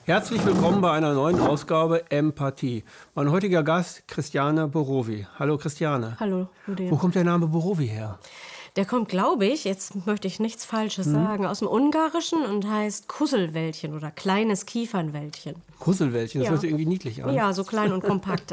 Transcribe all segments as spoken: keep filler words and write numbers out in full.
Herzlich willkommen bei einer neuen Ausgabe Empathie. Mein heutiger Gast, Christiane Borowy. Hallo Christiane. Hallo, Julia. Wo kommt der Name Borowy her? Der kommt, glaube ich, jetzt möchte ich nichts Falsches hm. sagen, aus dem Ungarischen und heißt Kusselwäldchen oder kleines Kiefernwäldchen. Kusselwäldchen, das ja. hört sich irgendwie niedlich an. Ja, so klein und kompakt.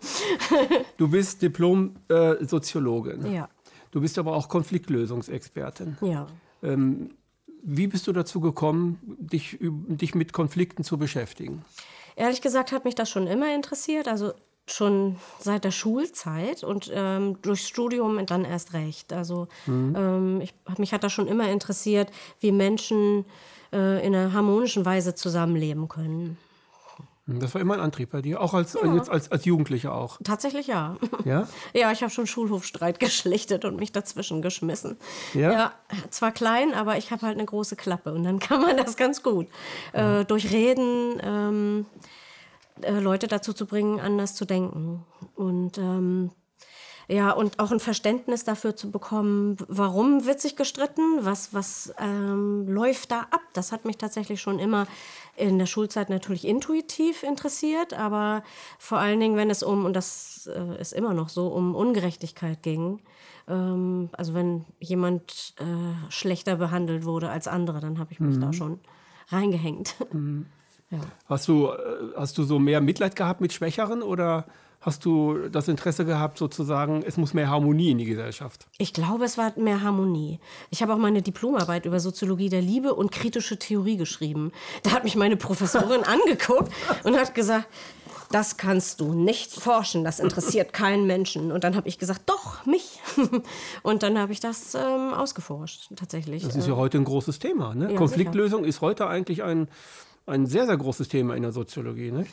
Du bist Diplom-Soziologin. Ja. Du bist aber auch Konfliktlösungsexpertin. Ja. Ähm, wie bist du dazu gekommen, dich, dich mit Konflikten zu beschäftigen? Ehrlich gesagt hat mich das schon immer interessiert, also schon seit der Schulzeit und ähm, durchs Studium dann erst recht. Also mhm. ähm, ich, mich hat das schon immer interessiert, wie Menschen äh, in einer harmonischen Weise zusammenleben können. Das war immer ein Antrieb bei dir, auch als, ja. jetzt als, als Jugendliche auch? Tatsächlich ja. Ja? Ja, ich habe schon Schulhofstreit geschlichtet und mich dazwischen geschmissen. Ja? Ja, zwar klein, aber ich habe halt eine große Klappe und dann kann man das ganz gut. Ja. Äh, durch Reden ähm, äh, Leute dazu zu bringen, anders zu denken. Und ähm, ja, und auch ein Verständnis dafür zu bekommen, warum wird sich gestritten, was, was ähm, läuft da ab. Das hat mich tatsächlich schon immer in der Schulzeit natürlich intuitiv interessiert, aber vor allen Dingen, wenn es um, und das äh, ist immer noch so, um Ungerechtigkeit ging. Ähm, also wenn jemand äh, schlechter behandelt wurde als andere, dann habe ich mich mhm. da schon reingehängt. Mhm. Ja. Hast du, hast du so mehr Mitleid gehabt mit Schwächeren oder hast du das Interesse gehabt, sozusagen, es muss mehr Harmonie in die Gesellschaft? Ich glaube, es war mehr Harmonie. Ich habe auch meine Diplomarbeit über Soziologie der Liebe und kritische Theorie geschrieben. Da hat mich meine Professorin angeguckt und hat gesagt, das kannst du nicht forschen, das interessiert keinen Menschen. Und dann habe ich gesagt, doch, mich. Und dann habe ich das ähm, ausgeforscht, tatsächlich. Das ist ja heute ein großes Thema, ne? Ja, Konfliktlösung sicher. ist heute eigentlich ein, ein sehr, sehr großes Thema in der Soziologie, ne?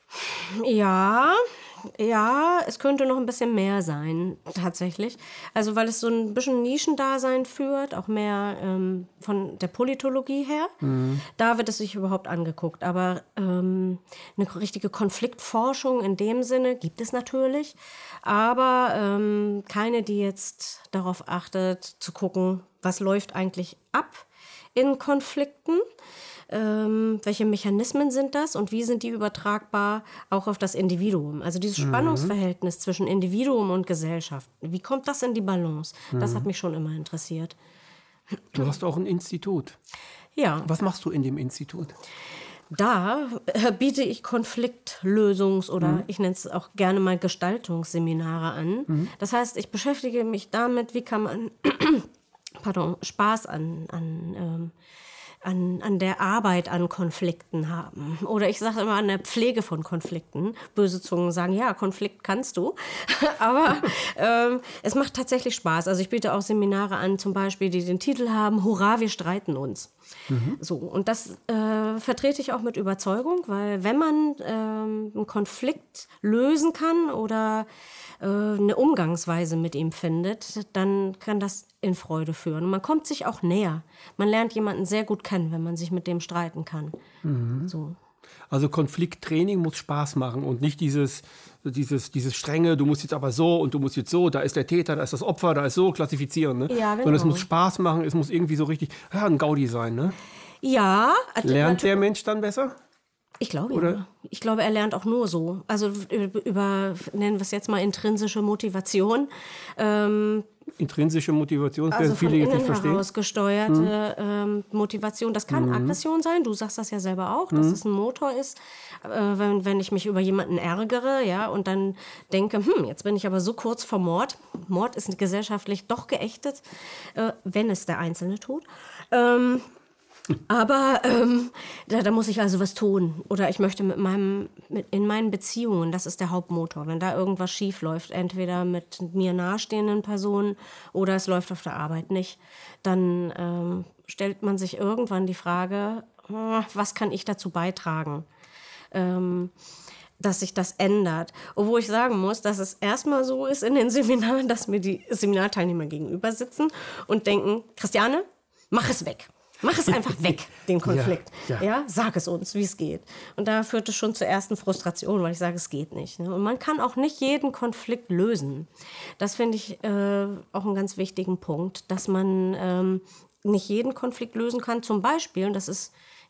Ja, ja, es könnte noch ein bisschen mehr sein, tatsächlich. Also weil es so ein bisschen Nischendasein führt, auch mehr ähm, von der Politologie her. Mhm. Da wird es sich überhaupt angeguckt. Aber ähm, eine richtige Konfliktforschung in dem Sinne gibt es natürlich. Aber ähm, keine, die jetzt darauf achtet, zu gucken, was läuft eigentlich ab in Konflikten. Ähm, welche Mechanismen sind das und wie sind die übertragbar auch auf das Individuum? Also dieses mhm. Spannungsverhältnis zwischen Individuum und Gesellschaft. Wie kommt das in die Balance? Mhm. Das hat mich schon immer interessiert. Du hast auch ein Institut. Ja. Was machst du in dem Institut? Da äh, biete ich Konfliktlösungs- oder mhm. ich nenne es auch gerne mal Gestaltungsseminare an. Mhm. Das heißt, ich beschäftige mich damit, wie kann man pardon, Spaß an, an ähm, An, an der Arbeit an Konflikten haben. Oder ich sage immer an der Pflege von Konflikten. Böse Zungen sagen, ja, Konflikt kannst du. Aber ähm, es macht tatsächlich Spaß. Also ich biete auch Seminare an, zum Beispiel, die den Titel haben, Hurra, wir streiten uns. Mhm. So, und das äh, vertrete ich auch mit Überzeugung, weil wenn man ähm, einen Konflikt lösen kann oder äh, eine Umgangsweise mit ihm findet, dann kann das in Freude führen. Und man kommt sich auch näher. Man lernt jemanden sehr gut kennen, wenn man sich mit dem streiten kann. Mhm. So. Also Konflikttraining muss Spaß machen und nicht dieses, dieses, dieses strenge, du musst jetzt aber so und du musst jetzt so, da ist der Täter, da ist das Opfer, da ist so, klassifizieren. Ne? Ja, genau. Sondern es muss Spaß machen, es muss irgendwie so richtig, ja, ein Gaudi sein. Ne? Ja. Lernt der Mensch dann besser? Ich glaube, Oder? ja. Ich glaube, er lernt auch nur so. Also über, nennen wir es jetzt mal intrinsische Motivation. Ähm, Intrinsische Motivation, das also werden viele von jetzt nicht innen verstehen. herausgesteuerte mhm. ähm, Motivation. Das kann mhm. Aggression sein. Du sagst das ja selber auch, dass mhm. es ein Motor ist. Äh, wenn, wenn ich mich über jemanden ärgere, ja, und dann denke, hm, jetzt bin ich aber so kurz vor Mord. Mord ist gesellschaftlich doch geächtet, äh, wenn es der Einzelne tut. Ähm, Aber ähm, da, da muss ich also was tun. Oder ich möchte mit meinem, mit, in meinen Beziehungen, das ist der Hauptmotor, wenn da irgendwas schief läuft, entweder mit mir nahestehenden Personen oder es läuft auf der Arbeit nicht, dann ähm, stellt man sich irgendwann die Frage, was kann ich dazu beitragen, ähm, dass sich das ändert. Obwohl ich sagen muss, dass es erstmal so ist in den Seminaren, dass mir die Seminarteilnehmer gegenüber sitzen und denken, Christiane, mach es weg. Mach es einfach weg, den Konflikt. Ja, ja. Ja, sag es uns, wie es geht. Und da führt es schon zur ersten Frustration, weil ich sage, es geht nicht. Und man kann auch nicht jeden Konflikt lösen. Das finde ich äh, auch einen ganz wichtigen Punkt, dass man ähm, nicht jeden Konflikt lösen kann. Zum Beispiel, und das ist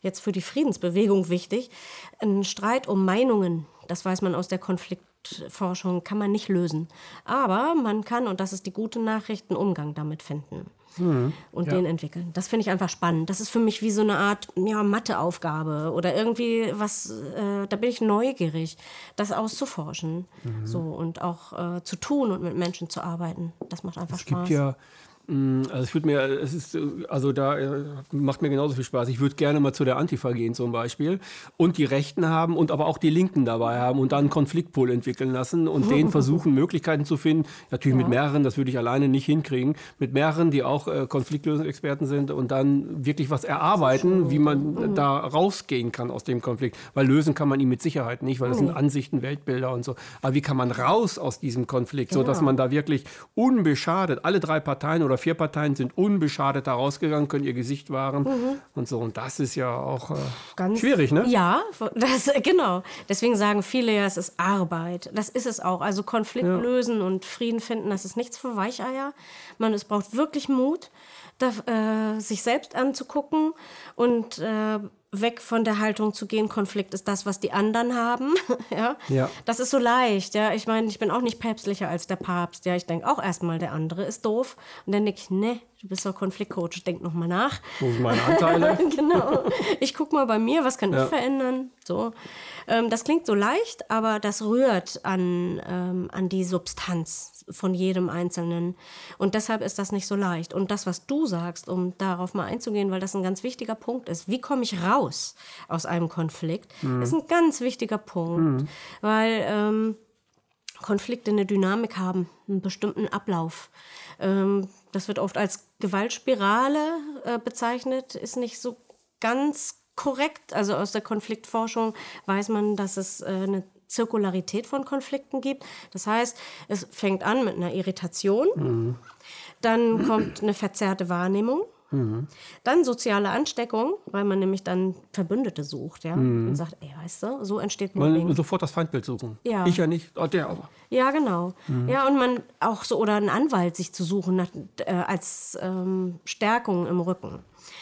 jetzt für die Friedensbewegung wichtig, ein Streit um Meinungen, das weiß man aus der Konfliktforschung, kann man nicht lösen. Aber man kann, und das ist die gute Nachricht, einen Umgang damit finden. Mhm, und ja. den entwickeln. Das finde ich einfach spannend. Das ist für mich wie so eine Art ja, Matheaufgabe oder irgendwie was, äh, da bin ich neugierig, das auszuforschen mhm. so, und auch äh, zu tun und mit Menschen zu arbeiten. Das macht einfach es Spaß. Gibt ja Also es wird mir, es ist, also da macht mir genauso viel Spaß. Ich würde gerne mal zu der Antifa gehen zum Beispiel und die Rechten haben und aber auch die Linken dabei haben und dann einen Konfliktpool entwickeln lassen und denen versuchen, Möglichkeiten zu finden. Natürlich ja. mit mehreren, das würde ich alleine nicht hinkriegen. Mit mehreren, die auch äh, Konfliktlösungsexperten sind und dann wirklich was erarbeiten, wie man mhm. da rausgehen kann aus dem Konflikt. Weil lösen kann man ihn mit Sicherheit nicht, weil das mhm. sind Ansichten, Weltbilder und so. Aber wie kann man raus aus diesem Konflikt, genau. sodass man da wirklich unbeschadet, alle drei Parteien oder vier Parteien sind unbeschadet da rausgegangen, können ihr Gesicht wahren mhm. und so. Und das ist ja auch äh, Ganz, schwierig, ne? Ja, das, genau. Deswegen sagen viele ja, es ist Arbeit. Das ist es auch. Also Konflikt ja. lösen und Frieden finden, das ist nichts für Weicheier. Man, es braucht wirklich Mut, da, äh, sich selbst anzugucken und äh, weg von der Haltung zu gehen, Konflikt ist das, was die anderen haben. ja? Ja. Das ist so leicht. Ja? Ich meine, ich bin auch nicht päpstlicher als der Papst. Ja? Ich denke auch erstmal, der andere ist doof. Und dann denke ich, ne, du bist doch Konfliktcoach, denk noch mal nach. Wo sind meine Anteile? genau. Ich gucke mal bei mir, was kann ja. ich verändern? So. Ähm, das klingt so leicht, aber das rührt an, ähm, an die Substanz von jedem Einzelnen. Und deshalb ist das nicht so leicht. Und das, was du sagst, um darauf mal einzugehen, weil das ein ganz wichtiger Punkt ist, wie komme ich raus aus einem Konflikt, mhm. ist ein ganz wichtiger Punkt. Mhm. Weil ähm, Konflikte eine Dynamik haben, einen bestimmten Ablauf. Ähm, das wird oft als Gewaltspirale äh, bezeichnet, ist nicht so ganz korrekt. Also aus der Konfliktforschung weiß man, dass es äh, eine Zirkularität von Konflikten gibt. Das heißt, es fängt an mit einer Irritation, mhm. dann kommt eine verzerrte Wahrnehmung, mhm. dann soziale Ansteckung, weil man nämlich dann Verbündete sucht, ja, mhm. und sagt, ey, weißt du, so entsteht Mobbing. Man sofort das Feindbild suchen. Ja. Ich ja nicht, oh, der aber. Ja, genau. Mhm. Ja, und man auch so, oder einen Anwalt sich zu suchen nach, äh, als ähm, Stärkung im Rücken.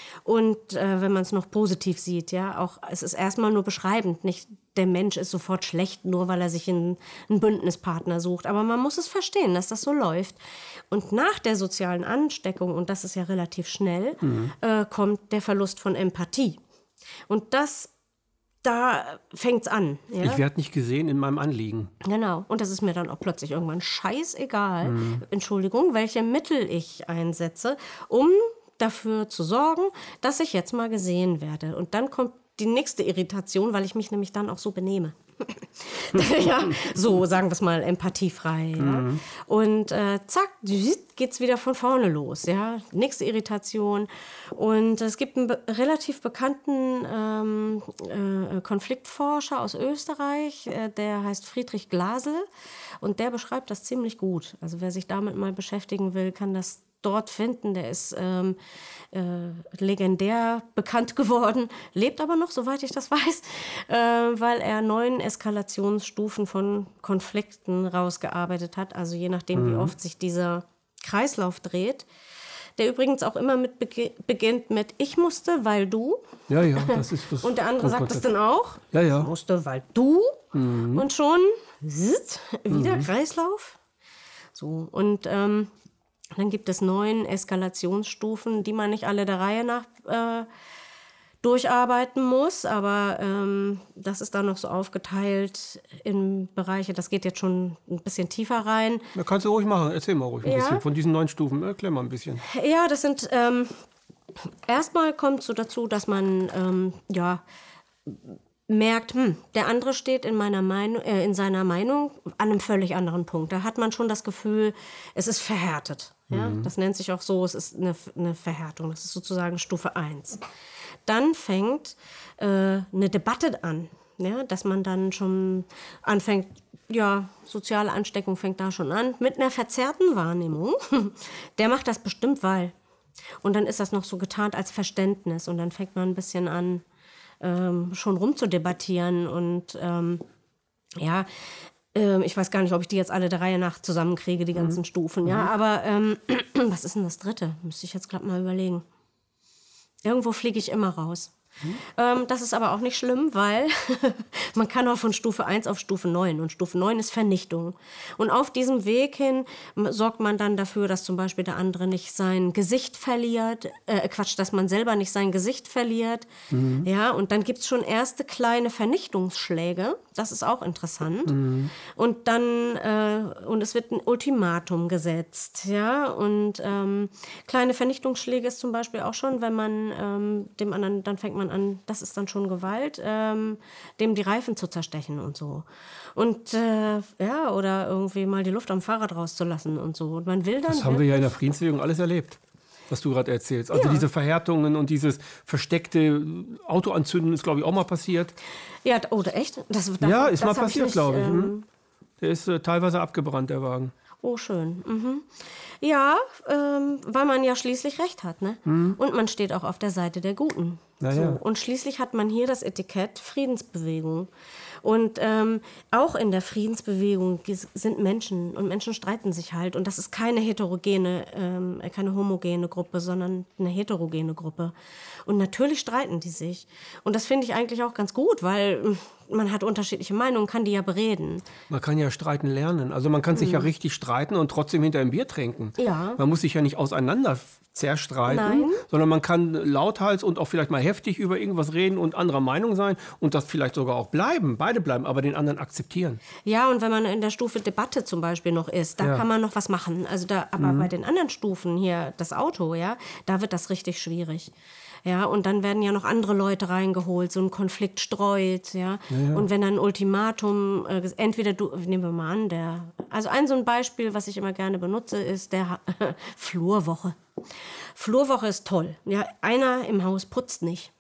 Und äh, wenn man es noch positiv sieht, ja, auch es ist erstmal nur beschreibend, nicht der Mensch ist sofort schlecht, nur weil er sich einen, einen Bündnispartner sucht. Aber man muss es verstehen, dass das so läuft. Und nach der sozialen Ansteckung, und das ist ja relativ schnell, mhm. äh, kommt der Verlust von Empathie. Und das, da fängt's an. Ja? Ich werde nicht gesehen in meinem Anliegen. Genau. Und das ist mir dann auch plötzlich irgendwann scheißegal, mhm. Entschuldigung, welche Mittel ich einsetze, um dafür zu sorgen, dass ich jetzt mal gesehen werde. Und dann kommt die nächste Irritation, weil ich mich nämlich dann auch so benehme. ja, so sagen wir es mal empathiefrei. Ja? Mhm. Und äh, zack, geht's wieder von vorne los. Ja? Nächste Irritation. Und es gibt einen be- relativ bekannten ähm, äh, Konfliktforscher aus Österreich, äh, der heißt Friedrich Glasel. Und der beschreibt das ziemlich gut. Also wer sich damit mal beschäftigen will, kann das dort finden. Der ist ähm, äh, legendär bekannt geworden, lebt aber noch, soweit ich das weiß, äh, weil er neun Eskalationsstufen von Konflikten rausgearbeitet hat. Also je nachdem, mhm. wie oft sich dieser Kreislauf dreht. Der übrigens auch immer mit bege- beginnt mit ich musste, weil du. Ja, ja, das ist das. Und der andere sagt das dann auch. Ja, ja. Ich musste, weil du. Mhm. Und schon zzt, wieder mhm. Kreislauf. So, und ähm, dann gibt es neun Eskalationsstufen, die man nicht alle der Reihe nach äh, durcharbeiten muss. Aber ähm, das ist dann noch so aufgeteilt in Bereiche, das geht jetzt schon ein bisschen tiefer rein. Da kannst du ruhig machen, erzähl mal ruhig ein ja. bisschen von diesen neun Stufen. Erklär mal ein bisschen. Ja, das sind, ähm, erstmal kommt so dazu, dass man, ähm, ja, merkt, hm, der andere steht in, meiner Meinung, äh, in seiner Meinung an einem völlig anderen Punkt. Da hat man schon das Gefühl, es ist verhärtet. Ja? Mhm. Das nennt sich auch so, es ist eine, eine Verhärtung. Das ist sozusagen Stufe eins. Dann fängt äh, eine Debatte an, ja? Dass man dann schon anfängt, ja, soziale Ansteckung fängt da schon an, mit einer verzerrten Wahrnehmung. Der macht das bestimmt, weil. Und dann ist das noch so getarnt als Verständnis. Und dann fängt man ein bisschen an, Ähm, schon rumzudebattieren und ähm, ja, ähm, ich weiß gar nicht, ob ich die jetzt alle der Reihe nach zusammenkriege, die ganzen mhm. Stufen, ja, mhm. aber ähm, was ist denn das dritte? Müsste ich jetzt gerade mal überlegen. Irgendwo fliege ich immer raus. Hm. Ähm, das ist aber auch nicht schlimm, weil man kann auch von Stufe eins auf Stufe neun und Stufe neun ist Vernichtung. Und auf diesem Weg hin sorgt man dann dafür, dass zum Beispiel der andere nicht sein Gesicht verliert, äh, Quatsch, dass man selber nicht sein Gesicht verliert. Mhm. Ja, und dann gibt es schon erste kleine Vernichtungsschläge, das ist auch interessant. Mhm. Und dann, äh, und es wird ein Ultimatum gesetzt, ja, und ähm, kleine Vernichtungsschläge ist zum Beispiel auch schon, wenn man ähm, dem anderen, dann fängt man an, das ist dann schon Gewalt, ähm, dem die Reifen zu zerstechen und so. Und äh, ja, oder irgendwie mal die Luft am Fahrrad rauszulassen und so. Und man will dann. Das haben wir ja in der Friedensbewegung alles erlebt, was du gerade erzählst. Also ja. diese Verhärtungen und dieses versteckte Autoanzünden ist, glaube ich, auch mal passiert. Ja, oder echt? Das, das, ja, ist das mal passiert, glaube ich. Ähm, hm? Der ist äh, teilweise abgebrannt, der Wagen. Oh, schön. Mhm. Ja, ähm, weil man ja schließlich Recht hat, ne? Mhm. Und man steht auch auf der Seite der Guten. Na so. ja. Und schließlich hat man hier das Etikett Friedensbewegung. Und ähm, auch in der Friedensbewegung sind Menschen und Menschen streiten sich halt. Und das ist keine heterogene, ähm, keine homogene Gruppe, sondern eine heterogene Gruppe. Und natürlich streiten die sich. Und das finde ich eigentlich auch ganz gut, weil man hat unterschiedliche Meinungen, kann die ja bereden. Man kann ja streiten lernen. Also man kann sich mhm. ja richtig streiten und trotzdem hinter ein Bier trinken. Ja. Man muss sich ja nicht auseinander zerstreiten, Nein. sondern man kann lauthals und auch vielleicht mal heftig über irgendwas reden und anderer Meinung sein und das vielleicht sogar auch bleiben, beide bleiben, aber den anderen akzeptieren. Ja, und wenn man in der Stufe Debatte zum Beispiel noch ist, da ja. kann man noch was machen. Also da, aber mhm. bei den anderen Stufen hier, das Auto, ja, da wird das richtig schwierig. Ja, und dann werden ja noch andere Leute reingeholt, so ein Konflikt streut, ja. ja, ja. Und wenn dann ein Ultimatum, äh, entweder du, nehmen wir mal an, der, also ein so ein Beispiel, was ich immer gerne benutze, ist der Flurwoche. Flurwoche ist toll. Ja, einer im Haus putzt nicht.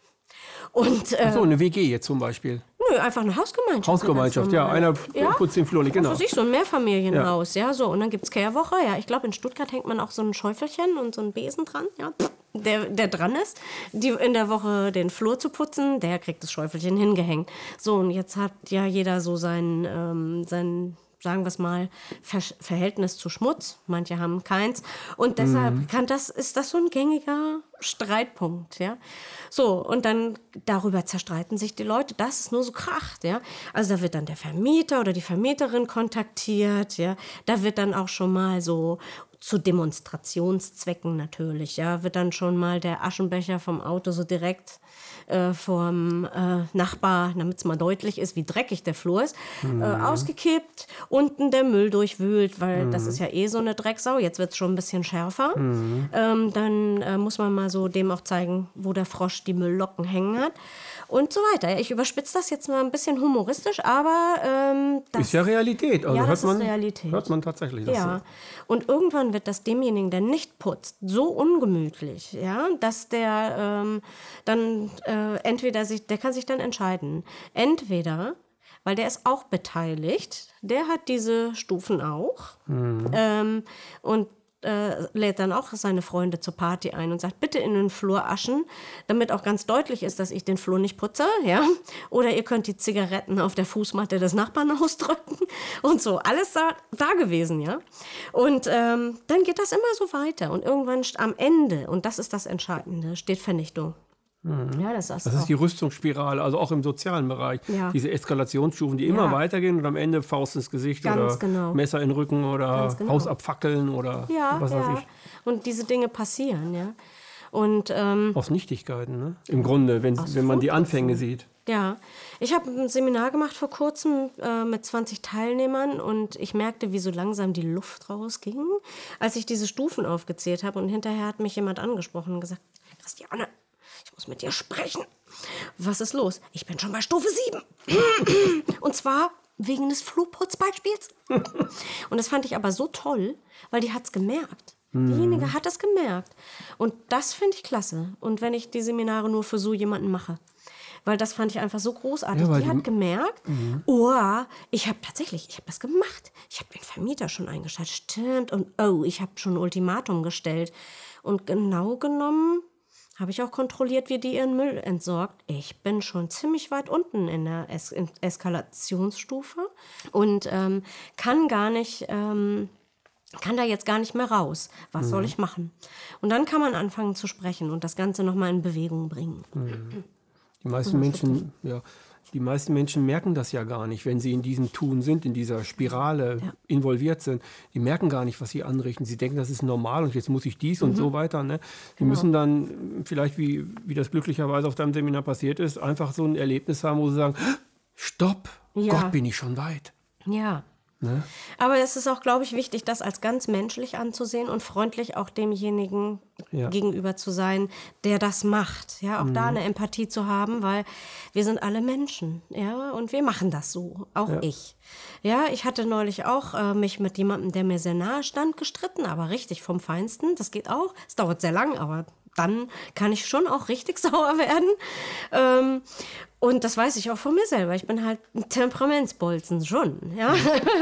Und, äh, Ach so, eine W G jetzt zum Beispiel. Nö, einfach eine Hausgemeinschaft. Hausgemeinschaft, ja. Einer ja? putzt den Flur nicht, genau. Für sich so ein Mehrfamilienhaus, ja. ja, so. Und dann gibt's Kehrwoche, ja. Ich glaube, in Stuttgart hängt man auch so ein Schäufelchen und so einen Besen dran, ja. Der, der dran ist, die in der Woche den Flur zu putzen, der kriegt das Schäufelchen hingehängt. So, und jetzt hat ja jeder so sein, ähm, sein sagen wir es mal, Ver- Verhältnis zu Schmutz. Manche haben keins. Und deshalb mhm. kann das, ist das so ein gängiger Streitpunkt. Ja? So, und dann darüber zerstreiten sich die Leute. Das ist nur so kracht. Ja? Also da wird dann der Vermieter oder die Vermieterin kontaktiert. Ja? Da wird dann auch schon mal so zu Demonstrationszwecken natürlich, ja, wird dann schon mal der Aschenbecher vom Auto so direkt äh, vom äh, Nachbar, damit es mal deutlich ist, wie dreckig der Flur ist, mhm. äh, ausgekippt, unten der Müll durchwühlt, weil mhm. das ist ja eh so eine Drecksau, jetzt wird es schon ein bisschen schärfer. Mhm. Ähm, dann äh, muss man mal so dem auch zeigen, wo der Frosch die Mülllocken hängen hat. Und so weiter. Ich überspitze das jetzt mal ein bisschen humoristisch, aber ähm, das ist ja Realität. Also ja, hört das man, ist Realität. Hört man tatsächlich. Das ja. so. Und irgendwann wird das demjenigen, der nicht putzt, so ungemütlich, ja, dass der ähm, dann äh, entweder sich, der kann sich dann entscheiden, entweder, weil der ist auch beteiligt, der hat diese Stufen auch mhm. ähm, und Äh, lädt dann auch seine Freunde zur Party ein und sagt, bitte in den Flur aschen, damit auch ganz deutlich ist, dass ich den Flur nicht putze, ja. Oder ihr könnt die Zigaretten auf der Fußmatte des Nachbarn ausdrücken und so. Alles da, da gewesen, ja. Und ähm, dann geht das immer so weiter und irgendwann am Ende, und das ist das Entscheidende, steht Vernichtung. Mhm. Ja, das ist, das ist die Rüstungsspirale, also auch im sozialen Bereich. Ja. Diese Eskalationsstufen, die immer ja. weitergehen und am Ende Faust ins Gesicht Ganz oder genau. Messer in den Rücken oder genau. Haus abfackeln oder ja, was weiß ja. ich. Und diese Dinge passieren, ja. Und, ähm, aus Nichtigkeiten, ne? Im Grunde, wenn, wenn man die Anfänge sieht. Ja, ich habe ein Seminar gemacht vor kurzem äh, mit zwanzig Teilnehmern und ich merkte, wie so langsam die Luft rausging, als ich diese Stufen aufgezählt habe. Und hinterher hat mich jemand angesprochen und gesagt, Christiane, ich muss mit dir sprechen. Was ist los? Ich bin schon bei Stufe sieben. Und zwar wegen des Flurputzbeispiels. Und das fand ich aber so toll, weil die hat es gemerkt. Diejenige hat es gemerkt. Und das finde ich klasse. Und wenn ich die Seminare nur für so jemanden mache. Weil das fand ich einfach so großartig. Ja, die hat gemerkt, mhm. oh, ich habe tatsächlich, ich habe das gemacht. Ich habe den Vermieter schon eingeschaltet. Stimmt. Und oh, ich habe schon ein Ultimatum gestellt. Und genau genommen habe ich auch kontrolliert, wie die ihren Müll entsorgt. Ich bin schon ziemlich weit unten in der es- in Eskalationsstufe und ähm, kann gar nicht, ähm, kann da jetzt gar nicht mehr raus. Was mhm. soll ich machen? Und dann kann man anfangen zu sprechen und das Ganze nochmal in Bewegung bringen. Mhm. Die meisten Menschen, ja, die meisten Menschen merken das ja gar nicht, wenn sie in diesem Tun sind, in dieser Spirale ja. involviert sind. Die merken gar nicht, was sie anrichten. Sie denken, das ist normal und jetzt muss ich dies mhm. und so weiter. Ne? Die genau. müssen dann vielleicht, wie, wie das glücklicherweise auf deinem Seminar passiert ist, einfach so ein Erlebnis haben, wo sie sagen, stopp, ja. Gott, bin ich schon weit. Ja. Ne? Aber es ist auch, glaube ich, wichtig, das als ganz menschlich anzusehen und freundlich auch demjenigen ja. gegenüber zu sein, der das macht. Ja, auch mhm. da eine Empathie zu haben, weil wir sind alle Menschen, ja, und wir machen das so, auch ja. ich. Ja, ich hatte neulich auch äh, mich mit jemandem, der mir sehr nahe stand, gestritten, aber richtig vom Feinsten. Das geht auch. Es dauert sehr lang, aber dann kann ich schon auch richtig sauer werden. Ähm, Und das weiß ich auch von mir selber. Ich bin halt ein Temperamentsbolzen schon, ja.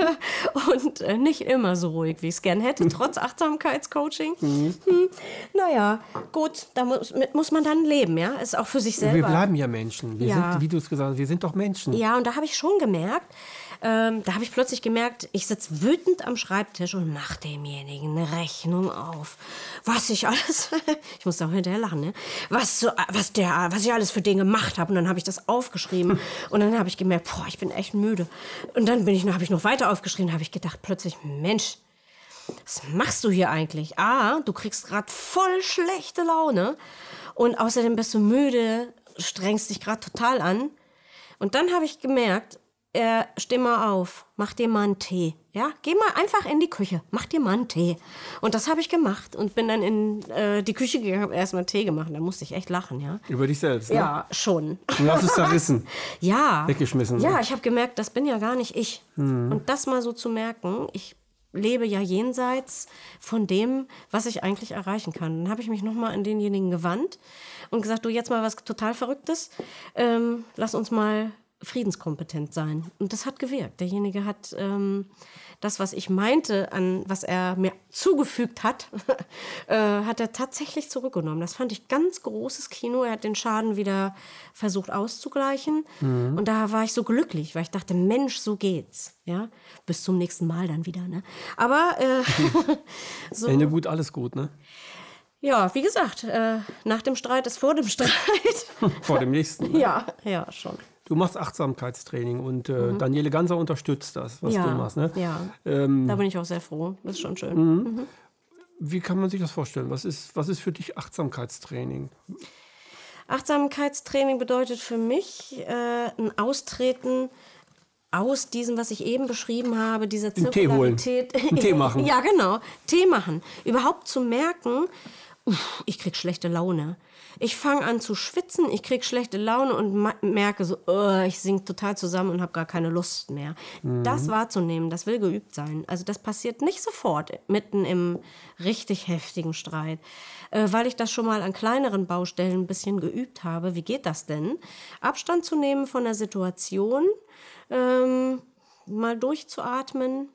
Und äh, nicht immer so ruhig, wie ich es gern hätte, trotz Achtsamkeitscoaching. Mhm. Hm. Naja, gut, damit muss man dann leben, ja. Ist auch für sich selber. Wir bleiben ja Menschen. Wir ja. sind, wie du es gesagt hast, wir sind doch Menschen. Ja, und da habe ich schon gemerkt, ähm, da habe ich plötzlich gemerkt, ich sitze wütend am Schreibtisch und mache demjenigen eine Rechnung auf. Was ich alles, ich muss auch hinterher lachen, ne? Was, so, was, der, was ich alles für den gemacht habe. Und dann habe ich das aufgeschrieben und dann habe ich gemerkt, boah, ich bin echt müde. Und dann bin ich noch, habe ich noch weiter aufgeschrieben, habe ich gedacht plötzlich, Mensch, was machst du hier eigentlich? Ah, du kriegst gerade voll schlechte Laune und außerdem bist du müde, strengst dich gerade total an. Und dann habe ich gemerkt, äh, steh mal auf, mach dir mal einen Tee. Ja, geh mal einfach in die Küche, mach dir mal einen Tee. Und das habe ich gemacht und bin dann in äh, die Küche gegangen, habe erst mal Tee gemacht. Da musste ich echt lachen, ja. Über dich selbst, ne? Ja, schon. Du hast es zerrissen. Ja. Weggeschmissen. Ja, so. ich habe gemerkt, das bin ja gar nicht ich. Mhm. Und das mal so zu merken, ich lebe ja jenseits von dem, was ich eigentlich erreichen kann. Dann habe ich mich nochmal an denjenigen gewandt und gesagt, du, jetzt mal was total Verrücktes. Ähm, lass uns mal friedenskompetent sein. Und das hat gewirkt. Derjenige hat ähm, das, was ich meinte, an was er mir zugefügt hat, äh, hat er tatsächlich zurückgenommen. Das fand ich ganz großes Kino. Er hat den Schaden wieder versucht auszugleichen. Mhm. Und da war ich so glücklich, weil ich dachte, Mensch, so geht's. Ja? Bis zum nächsten Mal dann wieder. Ne? Aber äh, so. Ende gut, alles gut, ne? Ja, wie gesagt, äh, nach dem Streit ist vor dem Streit. Vor dem nächsten. Ne? Ja, ja, schon. Du machst Achtsamkeitstraining und äh, mhm. Daniele Ganser unterstützt das, was ja, du machst. Ne? Ja, ähm, da bin ich auch sehr froh. Das ist schon schön. Mhm. Mhm. Wie kann man sich das vorstellen? Was ist, was ist für dich Achtsamkeitstraining? Achtsamkeitstraining bedeutet für mich äh, ein Austreten aus diesem, was ich eben beschrieben habe, dieser Zirkularität. Tee holen. Tee machen. Ja, genau. Tee machen. Überhaupt zu merken, uff, ich krieg schlechte Laune. Ich fange an zu schwitzen, ich kriege schlechte Laune und ma- merke so, oh, ich sink total zusammen und habe gar keine Lust mehr. Mhm. Das wahrzunehmen, das will geübt sein. Also das passiert nicht sofort mitten im richtig heftigen Streit. Äh, weil ich das schon mal an kleineren Baustellen ein bisschen geübt habe. Wie geht das denn? Abstand zu nehmen von der Situation, ähm, mal durchzuatmen.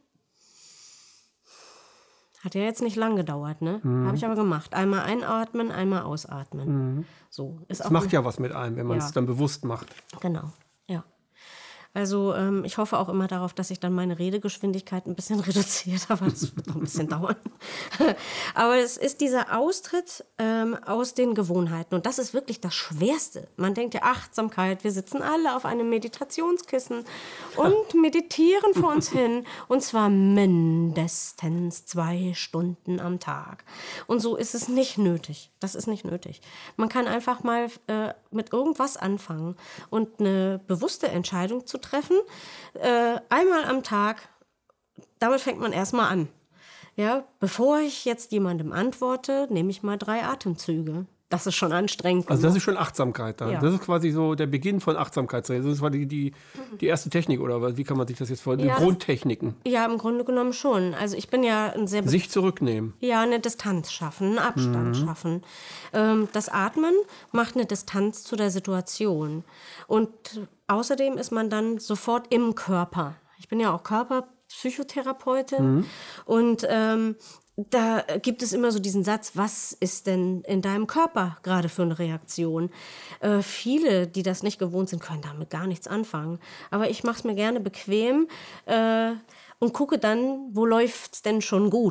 Hat ja jetzt nicht lang gedauert, ne? Mhm. Habe ich aber gemacht. Einmal einatmen, einmal ausatmen. Mhm. So, ist das auch macht ja was mit einem, wenn man es ja. dann bewusst macht. Genau, ja. Also ähm, ich hoffe auch immer darauf, dass ich dann meine Redegeschwindigkeit ein bisschen reduziert, aber das wird noch ein bisschen dauern. Aber es ist dieser Austritt ähm, aus den Gewohnheiten und das ist wirklich das Schwerste. Man denkt ja Achtsamkeit, wir sitzen alle auf einem Meditationskissen und meditieren vor uns hin und zwar mindestens zwei Stunden am Tag. Und so ist es nicht nötig. Das ist nicht nötig. Man kann einfach mal äh, mit irgendwas anfangen und eine bewusste Entscheidung zu treffen, äh, einmal am Tag, damit fängt man erstmal an. Ja, bevor ich jetzt jemandem antworte, nehme ich mal drei Atemzüge. Das ist schon anstrengend. Also das ist schon Achtsamkeit dann. Ja. Das ist quasi so der Beginn von Achtsamkeit. Das ist quasi die, die erste Technik oder wie kann man sich das jetzt vorstellen? Ja, die Grundtechniken. Ja, im Grunde genommen schon. Also ich bin ja ein sehr... Sich zurücknehmen. Ja, eine Distanz schaffen, einen Abstand mhm. schaffen. Ähm, das Atmen macht eine Distanz zu der Situation. Und außerdem ist man dann sofort im Körper. Ich bin ja auch Körperpsychotherapeutin mhm. und ähm, da gibt es immer so diesen Satz, was ist denn in deinem Körper gerade für eine Reaktion? Äh, viele, die das nicht gewohnt sind, können damit gar nichts anfangen. Aber ich mache es mir gerne bequem äh, und gucke dann, wo läuft es denn schon gut?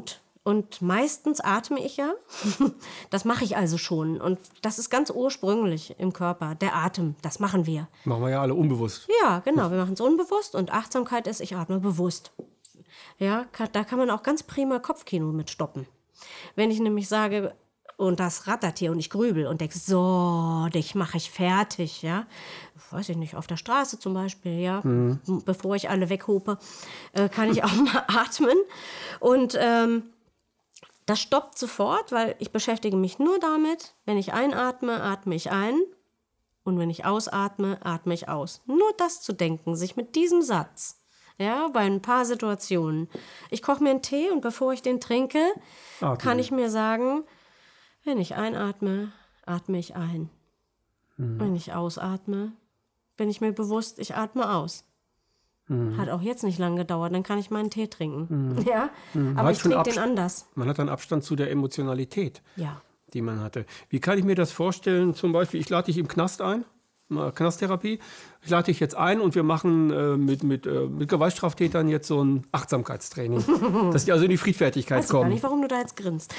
Und meistens atme ich ja. Das mache ich also schon. Und das ist ganz ursprünglich im Körper. Der Atem, das machen wir. Machen wir ja alle unbewusst. Ja, genau. Wir machen es unbewusst. Und Achtsamkeit ist, ich atme bewusst. Ja, da kann man auch ganz prima Kopfkino mit stoppen. Wenn ich nämlich sage, und das rattert hier und ich grübel und denke, so, dich mache ich fertig, ja. Weiß ich nicht, auf der Straße zum Beispiel, ja. Mhm. Bevor ich alle weghupe, äh, kann ich auch mal atmen. Und ähm, das stoppt sofort, weil ich beschäftige mich nur damit, wenn ich einatme, atme ich ein und wenn ich ausatme, atme ich aus. Nur das zu denken, sich mit diesem Satz, ja, bei ein paar Situationen. Ich koche mir einen Tee und bevor ich den trinke, Atmen. kann ich mir sagen, wenn ich einatme, atme ich ein. Mhm. Wenn ich ausatme, bin ich mir bewusst, ich atme aus. Mhm. Hat auch jetzt nicht lange gedauert, dann kann ich meinen Tee trinken. Mhm. Ja? Mhm. Aber ich trinke den anders. Man hat einen Abstand zu der Emotionalität, ja. die man hatte. Wie kann ich mir das vorstellen? Zum Beispiel, ich lade dich im Knast ein, Knasttherapie. Ich lade dich jetzt ein und wir machen äh, mit, mit, äh, mit Gewaltstraftätern jetzt so ein Achtsamkeitstraining, dass die also in die Friedfertigkeit Weiß ich kommen. Weiß nicht, warum du da jetzt grinst.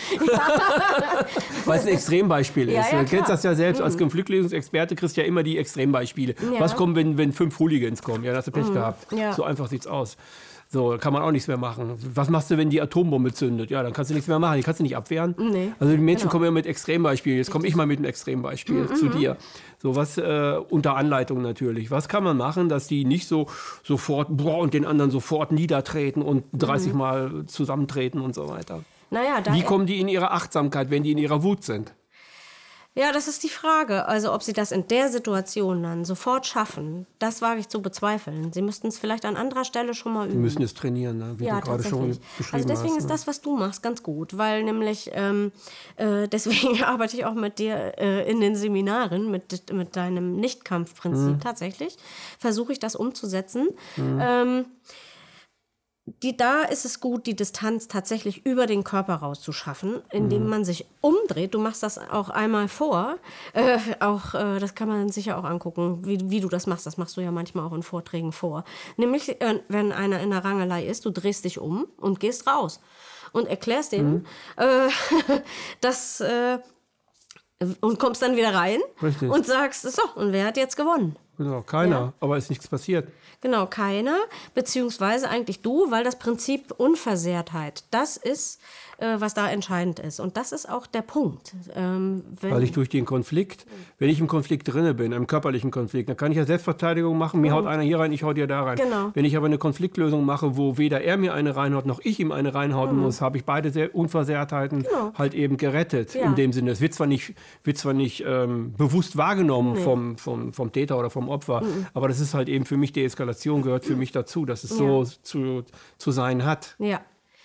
Weil es ein Extrembeispiel ist. Ja, ja, du kennst das ja selbst, mhm. als Konfliktlösungsexperte kriegst du ja immer die Extrembeispiele. Ja. Was kommt, wenn, wenn fünf Hooligans kommen? Ja, da hast du Pech mhm. gehabt. Ja. So einfach sieht's aus. So, kann man auch nichts mehr machen. Was machst du, wenn die Atombombe zündet? Ja, dann kannst du nichts mehr machen. Die kannst du nicht abwehren. Nee. Also die Menschen genau. kommen ja mit Extrembeispielen. Jetzt komme ich mal mit einem Extrembeispiel mhm. zu dir. So was äh, unter Anleitung natürlich. Was kann man machen, dass die nicht so sofort boah, und den anderen sofort niedertreten und dreißig mhm. Mal zusammentreten und so weiter? Naja, da Wie kommen die in ihre Achtsamkeit, wenn die in ihrer Wut sind? Ja, das ist die Frage. Also ob sie das in der Situation dann sofort schaffen, das wage ich zu bezweifeln. Sie müssten es vielleicht an anderer Stelle schon mal üben. Sie müssen es trainieren, ne? Wie ja, du gerade schon beschrieben Also deswegen hast, ist ne? das, was du machst, ganz gut. Weil nämlich, ähm, äh, deswegen arbeite ich auch mit dir äh, in den Seminaren, mit, mit deinem Nichtkampfprinzip mhm. tatsächlich. Versuche ich das umzusetzen. Mhm. Ähm, Die, da ist es gut, die Distanz tatsächlich über den Körper rauszuschaffen, indem mhm. man sich umdreht. Du machst das auch einmal vor. Äh, auch, äh, das kann man sich ja auch angucken, wie, wie du das machst. Das machst du ja manchmal auch in Vorträgen vor. Nämlich, äh, wenn einer in der Rangelei ist, du drehst dich um und gehst raus und erklärst denen, mhm. äh, dass... Äh, und kommst dann wieder rein Richtig. Und sagst, so, und wer hat jetzt gewonnen? Genau, keiner, ja. aber ist nichts passiert. Genau, keiner, beziehungsweise eigentlich du, weil das Prinzip Unversehrtheit, das ist, äh, was da entscheidend ist. Und das ist auch der Punkt. Ähm, wenn weil ich durch den Konflikt, wenn ich im Konflikt drinne bin, einem körperlichen Konflikt, dann kann ich ja Selbstverteidigung machen, mir mhm. haut einer hier rein, ich hau dir da rein. Genau. Wenn ich aber eine Konfliktlösung mache, wo weder er mir eine reinhaut, noch ich ihm eine reinhauen mhm. muss, habe ich beide Unversehrtheiten genau. halt eben gerettet. Ja. In dem Sinne, es wird zwar nicht, wird zwar nicht ähm, bewusst wahrgenommen nee. vom, vom, vom Täter oder vom Opfer, mhm. aber das ist halt eben für mich Deeskalation. Gehört für mich dazu, dass es ja. so zu, zu sein hat. Ja.